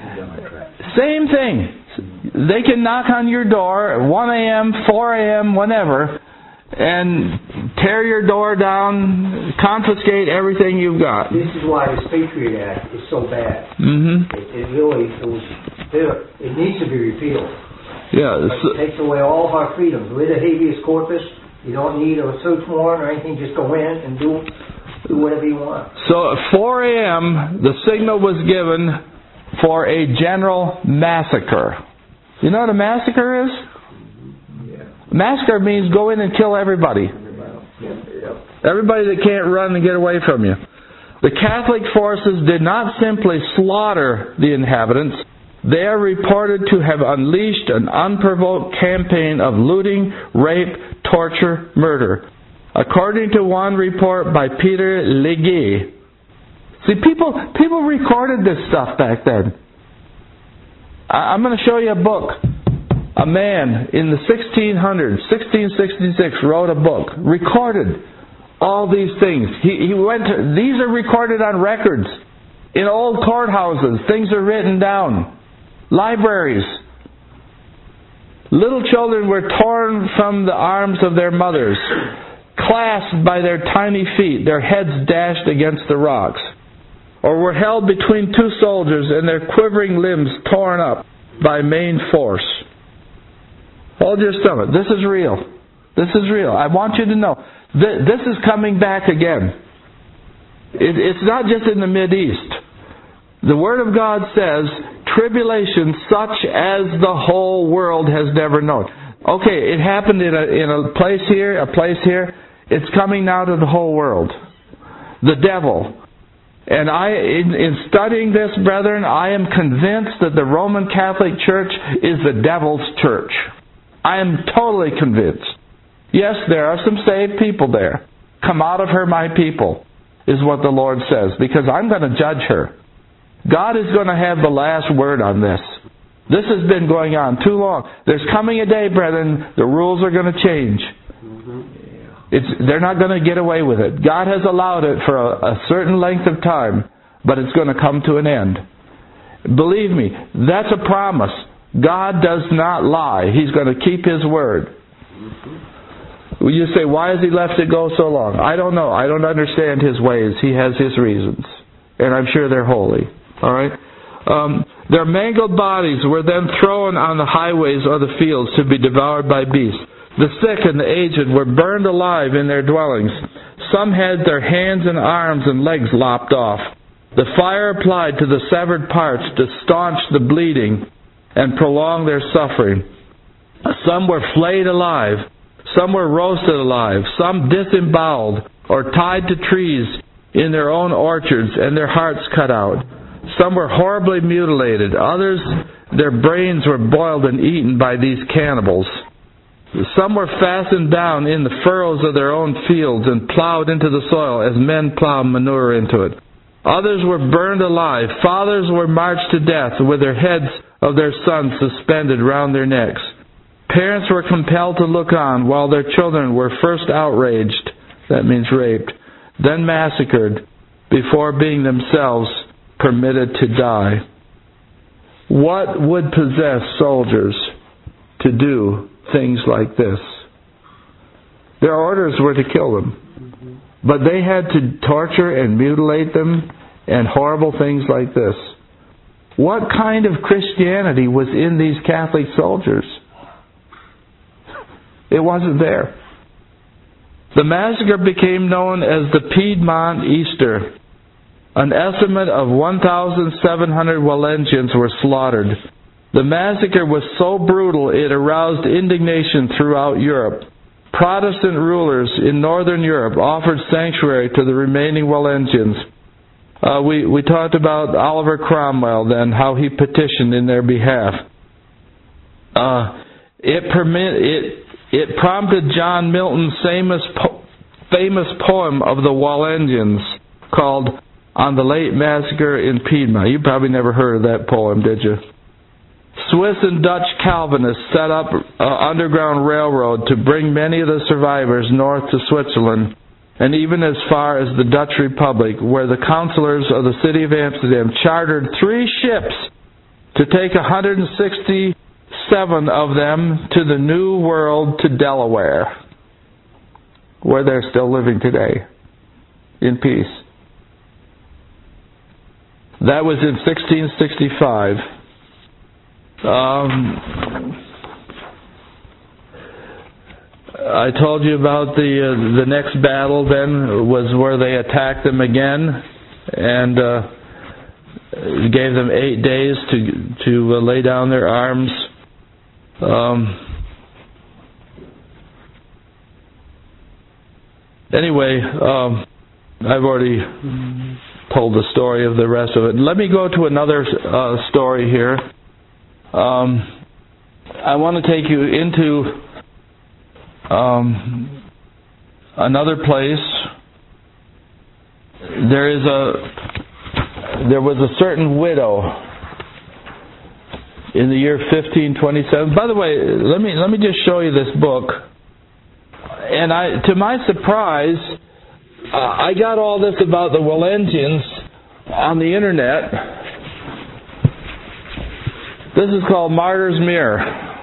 Same thing. They can knock on your door at 1 a.m., 4 a.m., whenever, and tear your door down, confiscate everything you've got. This is why this Patriot Act is so bad. Mm-hmm. It needs to be repealed. Yeah, it takes away all of our freedoms. With a habeas corpus, you don't need a search warrant or anything. Just go in and do whatever you want. So at 4 a.m., the signal was given for a general massacre. You know what a massacre is? Massacre means go in and kill everybody. Everybody that can't run and get away from you. The Catholic forces did not simply slaughter the inhabitants. They are reported to have unleashed an unprovoked campaign of looting, rape, torture, murder. According to one report by Peter Leguet. See, people recorded this stuff back then. I'm going to show you a book. A man in the 1600s, 1666, wrote a book, recorded all these things. These are recorded on records. In old courthouses, things are written down. Libraries. Little children were torn from the arms of their mothers, clasped by their tiny feet, their heads dashed against the rocks, or were held between two soldiers and their quivering limbs torn up by main force. Hold your stomach. This is real. This is real. I want you to know. This is coming back again. It's not just in the Mideast. The Word of God says, tribulation such as the whole world has never known. Okay, it happened in a place here, a place here. It's coming now to the whole world. The devil. And in studying this, brethren, I am convinced that the Roman Catholic Church is the devil's church. I am totally convinced. Yes, there are some saved people there. Come out of her, my people, is what the Lord says, because I'm going to judge her. God is going to have the last word on this. This has been going on too long. There's coming a day, brethren, the rules are going to change. They're not going to get away with it. God has allowed it for a certain length of time, but it's going to come to an end. Believe me, that's a promise. God does not lie. He's going to keep His word. You say, why has He left it go so long? I don't know. I don't understand His ways. He has His reasons. And I'm sure they're holy. All right? Their mangled bodies were then thrown on the highways or the fields to be devoured by beasts. The sick and the aged were burned alive in their dwellings. Some had their hands and arms and legs lopped off. The fire applied to the severed parts to staunch the bleeding and prolong their suffering. Some were flayed alive. Some were roasted alive. Some disemboweled or tied to trees in their own orchards and their hearts cut out. Some were horribly mutilated. Others, their brains were boiled and eaten by these cannibals. Some were fastened down in the furrows of their own fields and plowed into the soil as men plow manure into it. Others were burned alive. Fathers were marched to death with their heads of their sons suspended round their necks. Parents were compelled to look on while their children were first outraged, that means raped, then massacred, before being themselves permitted to die. What would possess soldiers to do things like this? Their orders were to kill them. But they had to torture and mutilate them and horrible things like this. What kind of Christianity was in these Catholic soldiers? It wasn't there. The massacre became known as the Piedmont Easter. An estimate of 1,700 Wallensians were slaughtered. The massacre was so brutal it aroused indignation throughout Europe. Protestant rulers in northern Europe offered sanctuary to the remaining Wallensians. We talked about Oliver Cromwell then, how he petitioned in their behalf. It prompted John Milton's famous poem of the Wallensians called On the Late Massacre in Piedmont. You probably never heard of that poem, did you? Swiss and Dutch Calvinists set up an underground railroad to bring many of the survivors north to Switzerland and even as far as the Dutch Republic, where the councillors of the city of Amsterdam chartered 3 ships to take 167 of them to the New World, to Delaware, where they're still living today in peace. That was in 1665. I told you about the next battle then was where they attacked them again and gave them 8 days to lay down their arms. Anyway, I've already told the story of the rest of it. Let me go to another story here. I want to take you into another place. There was a certain widow in the year 1527. By the way, let me just show you this book. And to my surprise, I got all this about the Wallensians on the internet. This is called Martyr's Mirror.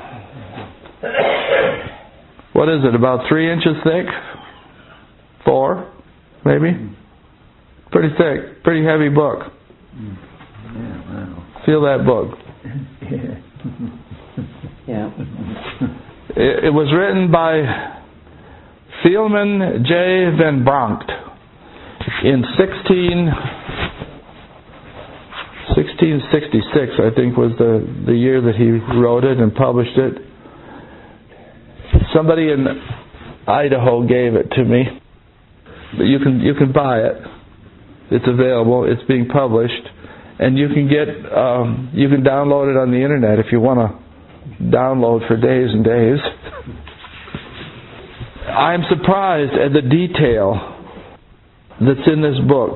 What is it, about 3 inches thick? 4, maybe? Pretty thick, pretty heavy book. Feel that book. Yeah. It was written by Thieleman J. Van Brandt in 1666, I think was the year that he wrote it and published it. Somebody in Idaho gave it to me. But you can buy it. It's available. It's being published, and you can download it on the internet if you want to download for days and days. I'm surprised at the detail that's in this book,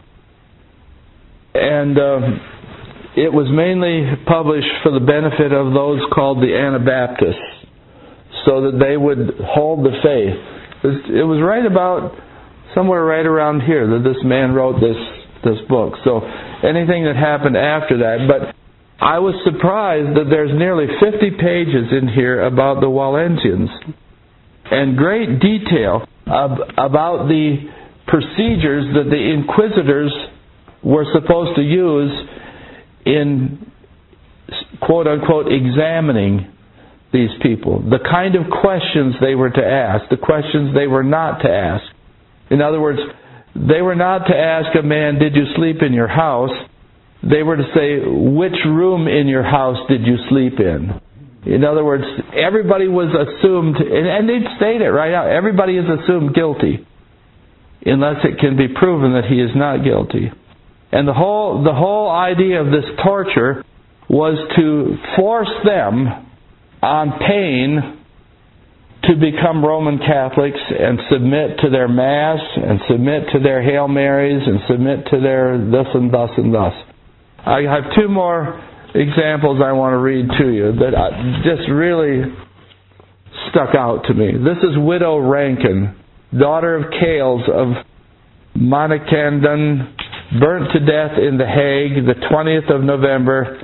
and it was mainly published for the benefit of those called the Anabaptists, so that they would hold the faith. It was somewhere right around here that this man wrote this book. So anything that happened after that. But I was surprised that there's nearly 50 pages in here about the Wallensians. And great detail about the procedures that the inquisitors were supposed to use in, quote-unquote, examining these people. The kind of questions they were to ask, the questions they were not to ask. In other words, they were not to ask a man, did you sleep in your house? They were to say, which room in your house did you sleep in? In other words, everybody was assumed, and they'd state it right out, everybody is assumed guilty, unless it can be proven that he is not guilty. And the whole idea of this torture was to force them, on pain, to become Roman Catholics and submit to their Mass and submit to their Hail Marys and submit to their this and thus and thus. I have two more examples I want to read to you that just really stuck out to me. This is Widow Rankin, daughter of Cales of Monnickendon, burnt to death in The Hague, the 20th of November,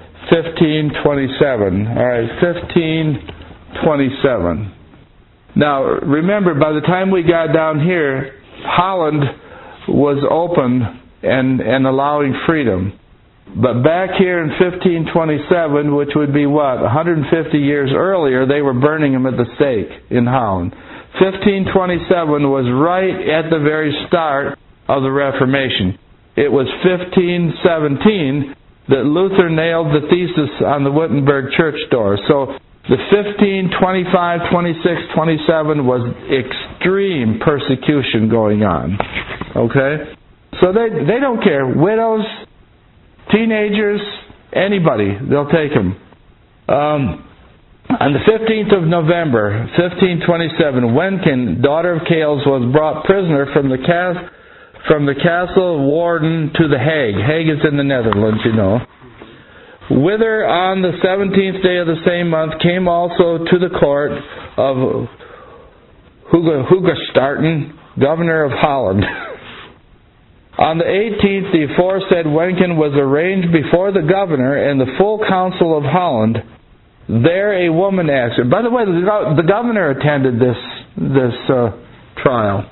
1527. All right, 1527. Now, remember, by the time we got down here, Holland was open and allowing freedom. But back here in 1527, which would be 150 years earlier, they were burning them at the stake in Holland. 1527 was right at the very start of the Reformation. It was 1517 that Luther nailed the thesis on the Wittenberg church door. So the 15, 25, 26, 27 was extreme persecution going on. Okay? So they don't care. Widows, teenagers, anybody, they'll take them. On the 15th of November, 1527, Wenken, daughter of Cales, was brought prisoner from the castle warden to the Hague. Hague is in the Netherlands, you know. Whither on the 17th day of the same month came also to the court of Hugestarten, governor of Holland. On the 18th, the aforesaid Wenken was arraigned before the governor and the full council of Holland. There a woman asked her. By the way, the governor attended this trial.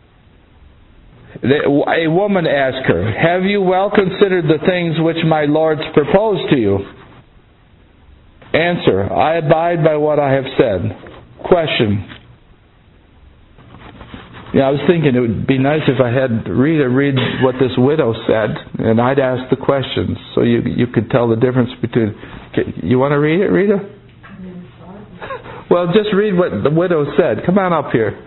A woman asked her, have you well considered the things which my lords propose to you? Answer, I abide by what I have said. Question. I was thinking it would be nice if I had Rita read what this widow said, and I'd ask the questions, so you could tell the difference between... You want to read it, Rita? Well, just read what the widow said. Come on up here.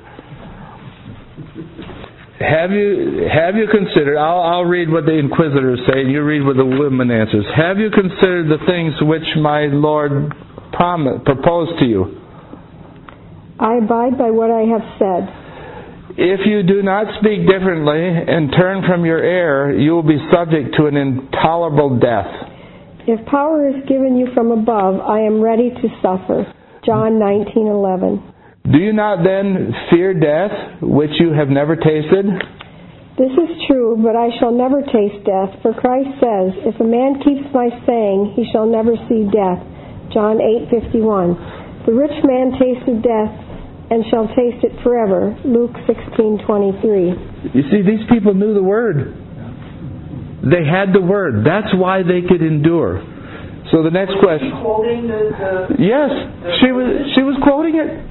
Have you considered, I'll read what the inquisitors say, and you read what the woman answers. Have you considered the things which my Lord proposed to you? I abide by what I have said. If you do not speak differently and turn from your error, you will be subject to an intolerable death. If power is given you from above, I am ready to suffer. John 19:11. Do you not then fear death, which you have never tasted? This is true, but I shall never taste death, for Christ says, if a man keeps my saying, he shall never see death. John 8:51. The rich man tasted death and shall taste it forever. Luke 16:23. You see, these people knew the Word. They had the Word. That's why they could endure. So the next question. Quoting Yes, she was quoting it.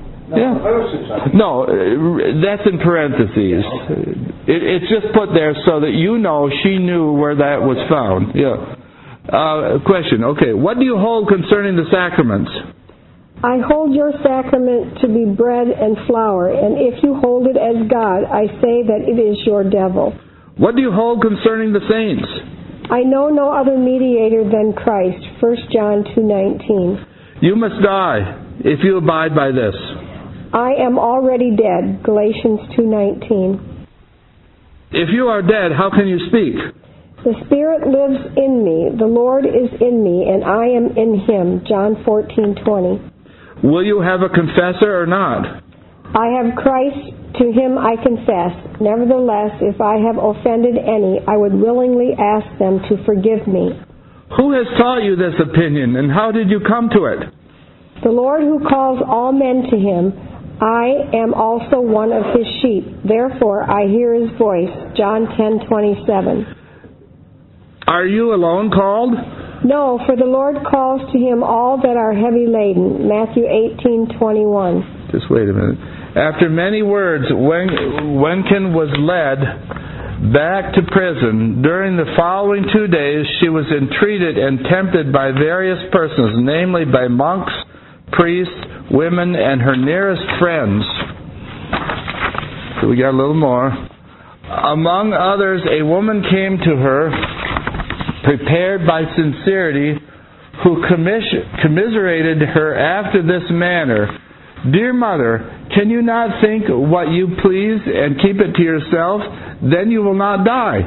No, that's in parentheses. It's just put there so that you know she knew where that was found. Yeah. Question. Okay. What do you hold concerning the sacraments? I hold your sacrament to be bread and flour, and if you hold it as God, I say that it is your devil. What do you hold concerning the saints? I know no other mediator than Christ. 1 John 2:19. You must die if you abide by this. I am already dead. Galatians 2:19. If you are dead, how can you speak? The Spirit lives in me. The Lord is in me, and I am in Him. John 14:20. Will you have a confessor or not? I have Christ, to Him I confess. Nevertheless, if I have offended any, I would willingly ask them to forgive me. Who has taught you this opinion, and how did you come to it? The Lord who calls all men to Him. I am also one of His sheep. Therefore I hear His voice. John 10:27. Are you alone called? No, for the Lord calls to Him all that are heavy laden. Matthew 18:21. Just wait a minute. After many words, Wenken was led back to prison. During the following 2 days, she was entreated and tempted by various persons, namely by monks, priests, women, and her nearest friends. So we got a little more. Among others, a woman came to her, prepared by sincerity, who commiserated her after this manner. Dear mother, can you not think what you please and keep it to yourself? Then you will not die.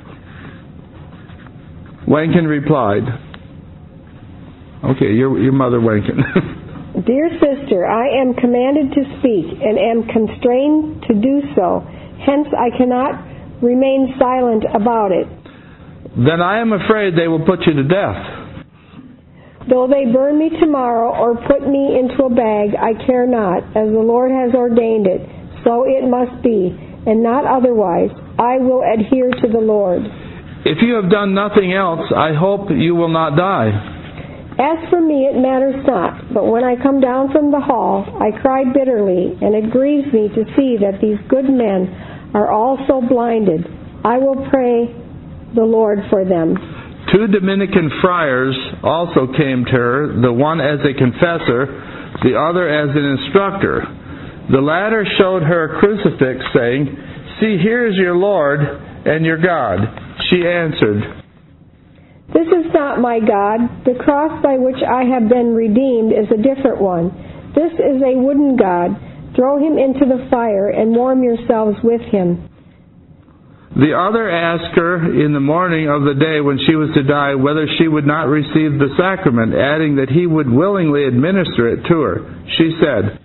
Wenken replied. Okay, your mother Wenken. Dear sister, I am commanded to speak and am constrained to do so. Hence I cannot remain silent about it. Then I am afraid they will put you to death. Though they burn me tomorrow or put me into a bag, I care not. As the Lord has ordained it, so it must be, and not otherwise. I will adhere to the Lord. If you have done nothing else, I hope you will not die. As for me, it matters not. But when I come down from the hall, I cry bitterly, and it grieves me to see that these good men are all so blinded. I will pray the Lord for them. 2 Dominican friars also came to her, the one as a confessor, the other as an instructor. The latter showed her a crucifix, saying, "See, here is your Lord and your God." She answered, "This is not my God. The cross by which I have been redeemed is a different one. This is a wooden God. Throw him into the fire and warm yourselves with him." The other asked her in the morning of the day when she was to die whether she would not receive the sacrament, adding that he would willingly administer it to her. She said,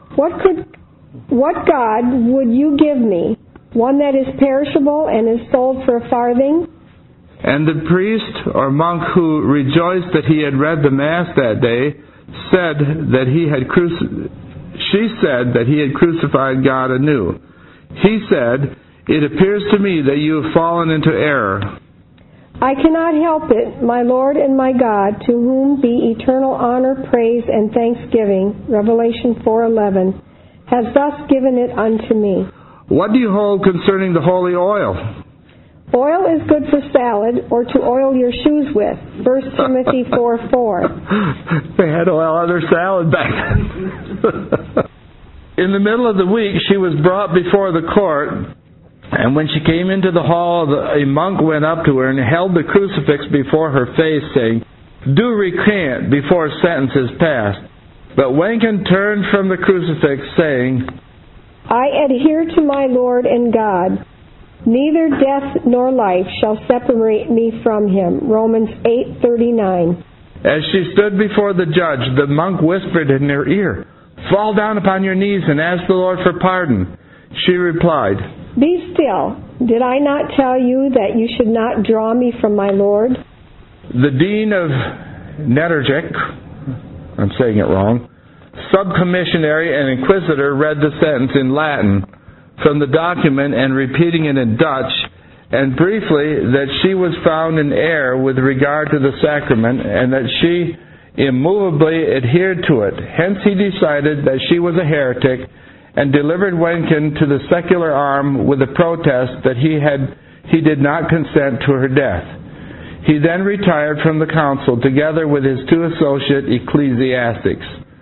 What God would you give me? One that is perishable and is sold for a farthing? And the priest or monk who rejoiced that he had read the Mass that day said that she said that he had crucified God anew. He said, "It appears to me that you have fallen into error." I cannot help it, my Lord and my God, to whom be eternal honor, praise, and thanksgiving, Revelation 4:11, has thus given it unto me. What do you hold concerning the holy oil? Oil is good for salad or to oil your shoes with, 1 Timothy 4:4. They had oil on their salad back then. In the middle of the week, she was brought before the court. And when she came into the hall, a monk went up to her and held the crucifix before her face, saying, "Do recant before sentence is passed." But Wenken turned from the crucifix, saying, "I adhere to my Lord and God. Neither death nor life shall separate me from him." Romans 8:39. As she stood before the judge, the monk whispered in her ear, "Fall down upon your knees and ask the Lord for pardon." She replied, "Be still. Did I not tell you that you should not draw me from my Lord?" The dean of Netterjek, I'm saying it wrong, subcommissionary and inquisitor read the sentence in Latin from the document and repeating it in Dutch, and briefly that she was found in error with regard to the sacrament and that she immovably adhered to it. Hence he decided that she was a heretic and delivered Wenken to the secular arm with a protest that he did not consent to her death. He then retired from the council together with his 2 associate ecclesiastics.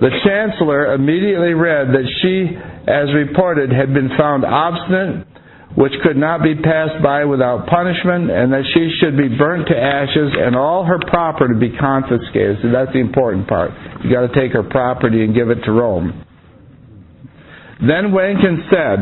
The chancellor immediately read that she, as reported, had been found obstinate, which could not be passed by without punishment, and that she should be burnt to ashes and all her property be confiscated. So that's the important part. You got to take her property and give it to Rome. Then Wankin said,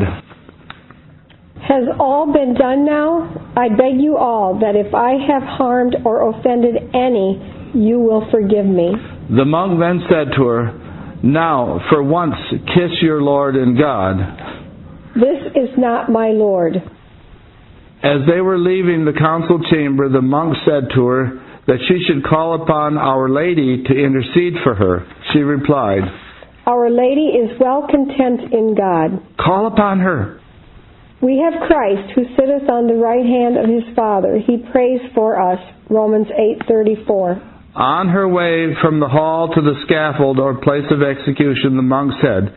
"Has all been done now? I beg you all that if I have harmed or offended any, you will forgive me." The monk then said to her, "Now, for once, kiss your Lord and God." "This is not my Lord." As they were leaving the council chamber, the monk said to her that she should call upon Our Lady to intercede for her. She replied, "Our Lady is well content in God." "Call upon her." "We have Christ who sitteth on the right hand of his Father. He prays for us." Romans 8:34. On her way from the hall to the scaffold or place of execution, the monk said,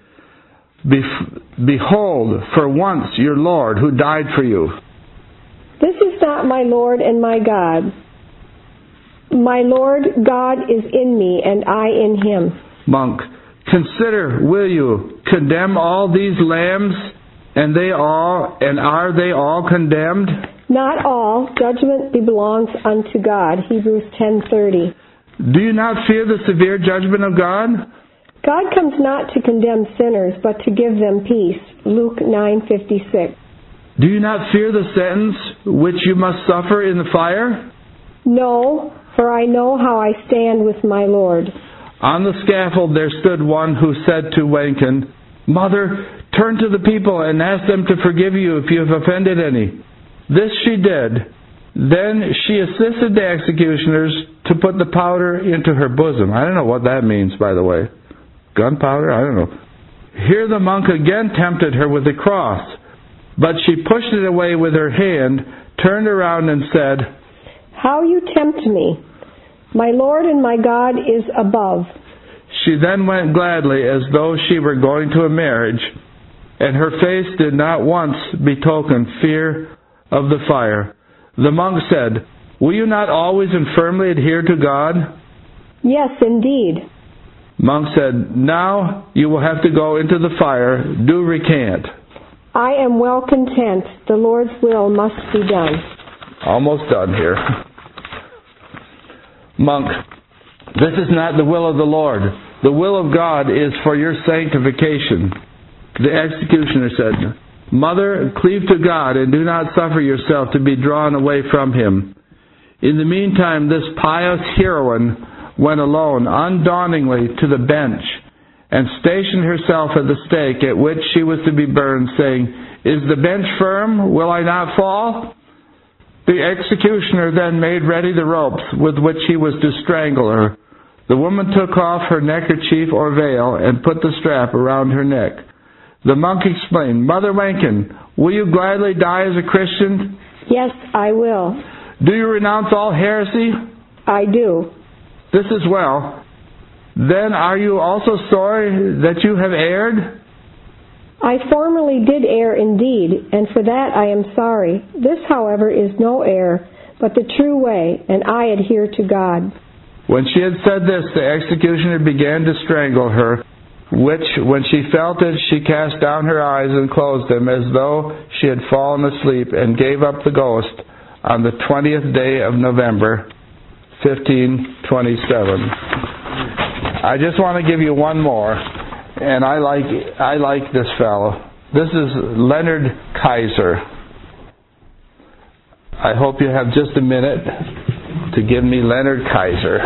"Behold, for once your Lord who died for you." "This is not my Lord and my God. My Lord God is in me, and I in him." Monk, consider, will you, condemn all these lambs, and are they all condemned? "Not all. Judgment belongs unto God." Hebrews 10:30. Do you not fear the severe judgment of God? God comes not to condemn sinners, but to give them peace. Luke 9:56. Do you not fear the sentence which you must suffer in the fire? "No, for I know how I stand with my Lord." On the scaffold there stood one who said to Wankin, "Mother, turn to the people and ask them to forgive you if you have offended any." This she did. Then she assisted the executioners to put the powder into her bosom. I don't know what that means, by the way. Gunpowder? I don't know. Here the monk again tempted her with the cross, but she pushed it away with her hand, turned around and said, "How you tempt me! My Lord and my God is above." She then went gladly as though she were going to a marriage, and her face did not once betoken fear of the fire. The monk said, "Will you not always and firmly adhere to God?" "Yes, indeed." Monk said, "Now you will have to go into the fire. Do recant." "I am well content. The Lord's will must be done." Almost done here. Monk, this is not the will of the Lord. The will of God is for your sanctification. The executioner said, "Mother, cleave to God and do not suffer yourself to be drawn away from him." In the meantime, this pious heroine went alone, undauntedly, to the bench and stationed herself at the stake at which she was to be burned, saying, "Is the bench firm? Will I not fall?" The executioner then made ready the ropes with which he was to strangle her. The woman took off her neckerchief or veil and put the strap around her neck. The monk explained, "Mother Wankin, will you gladly die as a Christian?" "Yes, I will." "Do you renounce all heresy?" "I do." "This is well. Then are you also sorry that you have erred?" "I formerly did err indeed, and for that I am sorry. This, however, is no error, but the true way, and I adhere to God." When she had said this, the executioner began to strangle her, which, when she felt it, she cast down her eyes and closed them as though she had fallen asleep, and gave up the ghost on the 20th day of November, 1527. I just want to give you one more, and I like this fellow. This is Leonard Kaiser. I hope you have just a minute to give me Leonard Kaiser.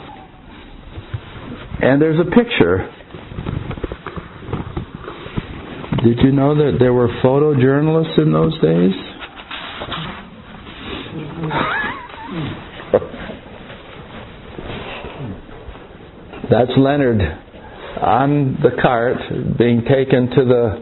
And there's a picture. Did you know that there were photojournalists in those days? That's Leonard on the cart being taken to the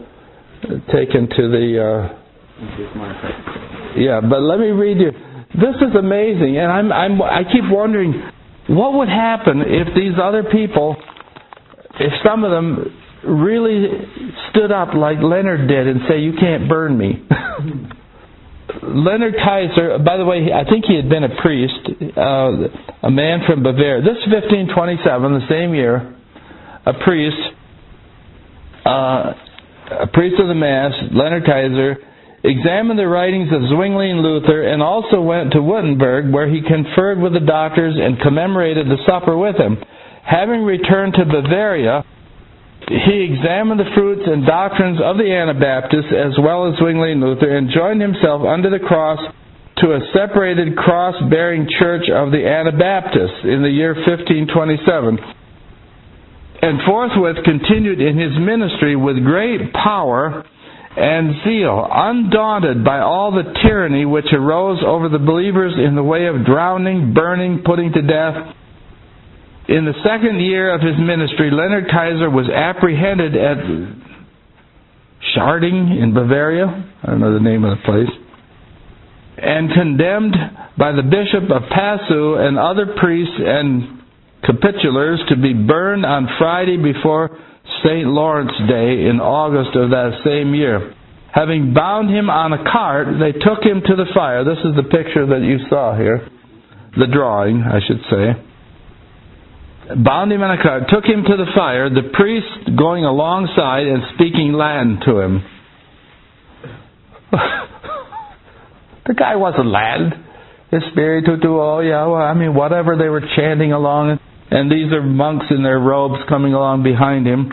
yeah, but let me read you. This is amazing, and I keep wondering what would happen if these other people, if some of them really stood up like Leonard did and say, "You can't burn me." Leonard Kaiser, by the way, I think he had been a priest, a man from Bavaria. This is 1527, the same year. a priest of the Mass, Leonard Kaiser, examined the writings of Zwingli and Luther, and also went to Wittenberg, where he conferred with the doctors and commemorated the supper with them. Having returned to Bavaria, he examined the fruits and doctrines of the Anabaptists as well as Zwingli and Luther, and joined himself under the cross to a separated cross-bearing church of the Anabaptists in the year 1527, and forthwith continued in his ministry with great power and zeal, undaunted by all the tyranny which arose over the believers in the way of drowning, burning, putting to death. In the second year of his ministry, Leonard Kaiser was apprehended at Scharding in Bavaria, I don't know the name of the place, and condemned by the Bishop of Passau and other priests and capitulars to be burned on Friday before St. Lawrence Day in August of that same year. Having bound him on a cart, they took him to the fire. This is the picture that you saw here. The drawing, I should say. Bound him on a cart, took him to the fire, the priest going alongside and speaking Latin to him. The guy wasn't Latin. Espiritu tuo, yeah, well, I mean, whatever they were chanting along. And these are monks in their robes coming along behind him.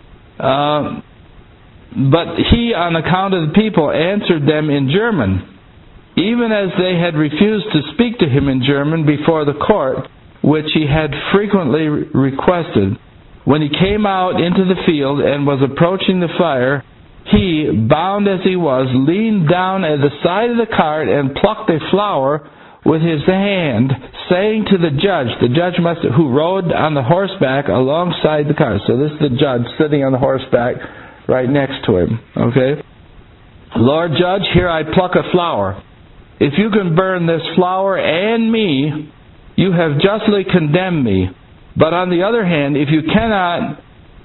But he, on account of the people, answered them in German, even as they had refused to speak to him in German before the court, which he had frequently requested. When he came out into the field and was approaching the fire, he, bound as he was, leaned down at the side of the cart and plucked a flower with his hand, saying to the judge who rode on the horseback alongside the cart. So this is the judge sitting on the horseback right next to him. Okay? Lord Judge, here I pluck a flower. If you can burn this flower and me, you have justly condemned me. But on the other hand, if you cannot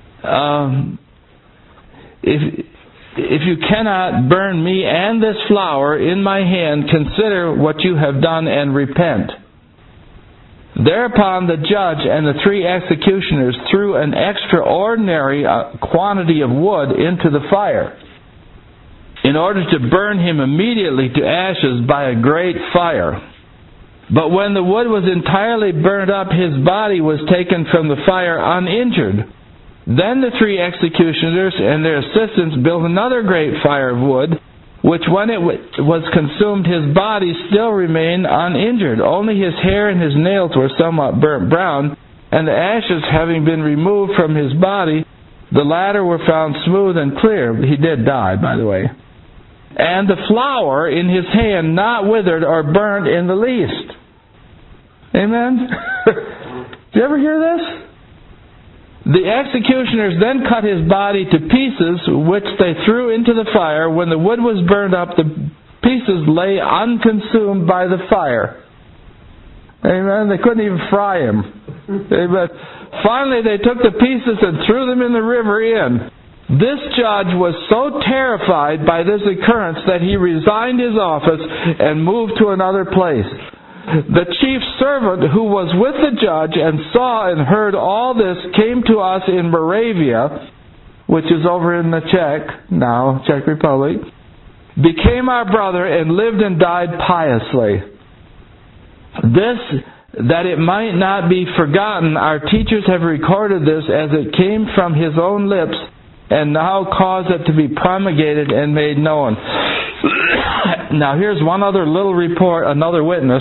burn me and this flower in my hand, consider what you have done and repent. Thereupon the judge and the three executioners threw an extraordinary quantity of wood into the fire, in order to burn him immediately to ashes by a great fire. But when the wood was entirely burned up, his body was taken from the fire uninjured. Then the three executioners and their assistants built another great fire of wood, which when it was consumed, his body still remained uninjured. Only his hair and his nails were somewhat burnt brown, and the ashes having been removed from his body, the latter were found smooth and clear. He did die, by the way. And the flower in his hand not withered or burnt in the least. Amen? Did you ever hear this? The executioners then cut his body to pieces, which they threw into the fire. When the wood was burned up, the pieces lay unconsumed by the fire. Amen? They couldn't even fry him. Amen? Finally, they took the pieces and threw them in the river Inn. This judge was so terrified by this occurrence that he resigned his office and moved to another place. The chief servant who was with the judge and saw and heard all this came to us in Moravia, which is over in the Czech Republic, became our brother and lived and died piously. This, that it might not be forgotten, our teachers have recorded this as it came from his own lips, and now cause it to be promulgated and made known. Now here's one other little report, another witness.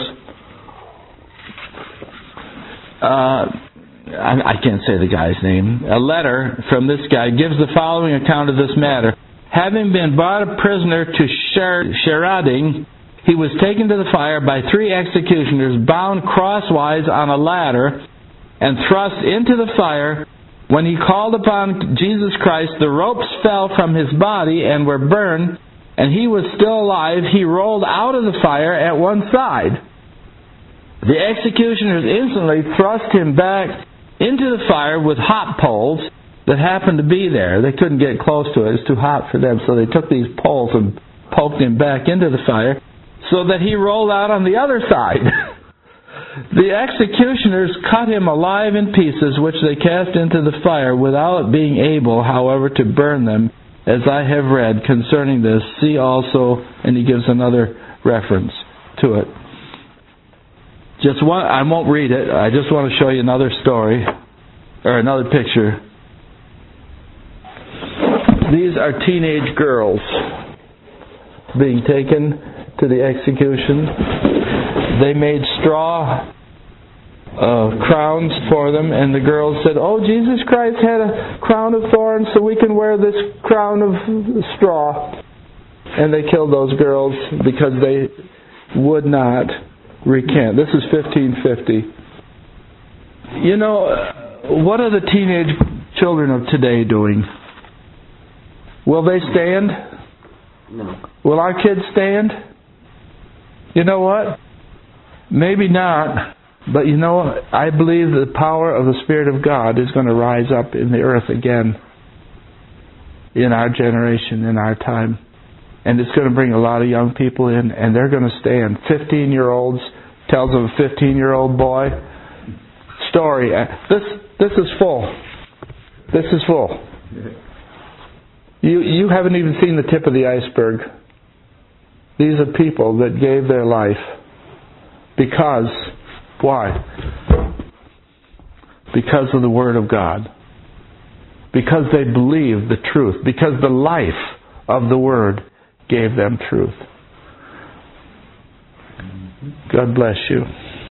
I can't say the guy's name. A letter from this guy gives the following account of this matter. Having been brought a prisoner to Scharding, he was taken to the fire by three executioners, bound crosswise on a ladder, and thrust into the fire. When he called upon Jesus Christ, the ropes fell from his body and were burned, and he was still alive. He rolled out of the fire at one side. The executioners instantly thrust him back into the fire with hot poles that happened to be there. They couldn't get close to it. It was too hot for them, so they took these poles and poked him back into the fire so that he rolled out on the other side. The executioners cut him alive in pieces, which they cast into the fire, without being able, however, to burn them, as I have read concerning this. See also, and he gives another reference to it. I won't read it. I just want to show you another story, or another picture. These are teenage girls being taken to the execution. They made straw crowns for them, and the girls said, "Oh, Jesus Christ had a crown of thorns, so we can wear this crown of straw." And they killed those girls because they would not recant. This is 1550. You know, what are the teenage children of today doing? Will they stand? No. Will our kids stand? You know what? Maybe not. But you know, I believe the power of the Spirit of God is going to rise up in the earth again in our generation, in our time. And it's going to bring a lot of young people in, and they're going to stand. 15-year-olds tells of a 15-year-old boy. Story. This is full. This is full. You haven't even seen the tip of the iceberg. These are people that gave their life because, why? Because of the Word of God. Because they believed the truth. Because the life of the Word gave them truth. God bless you.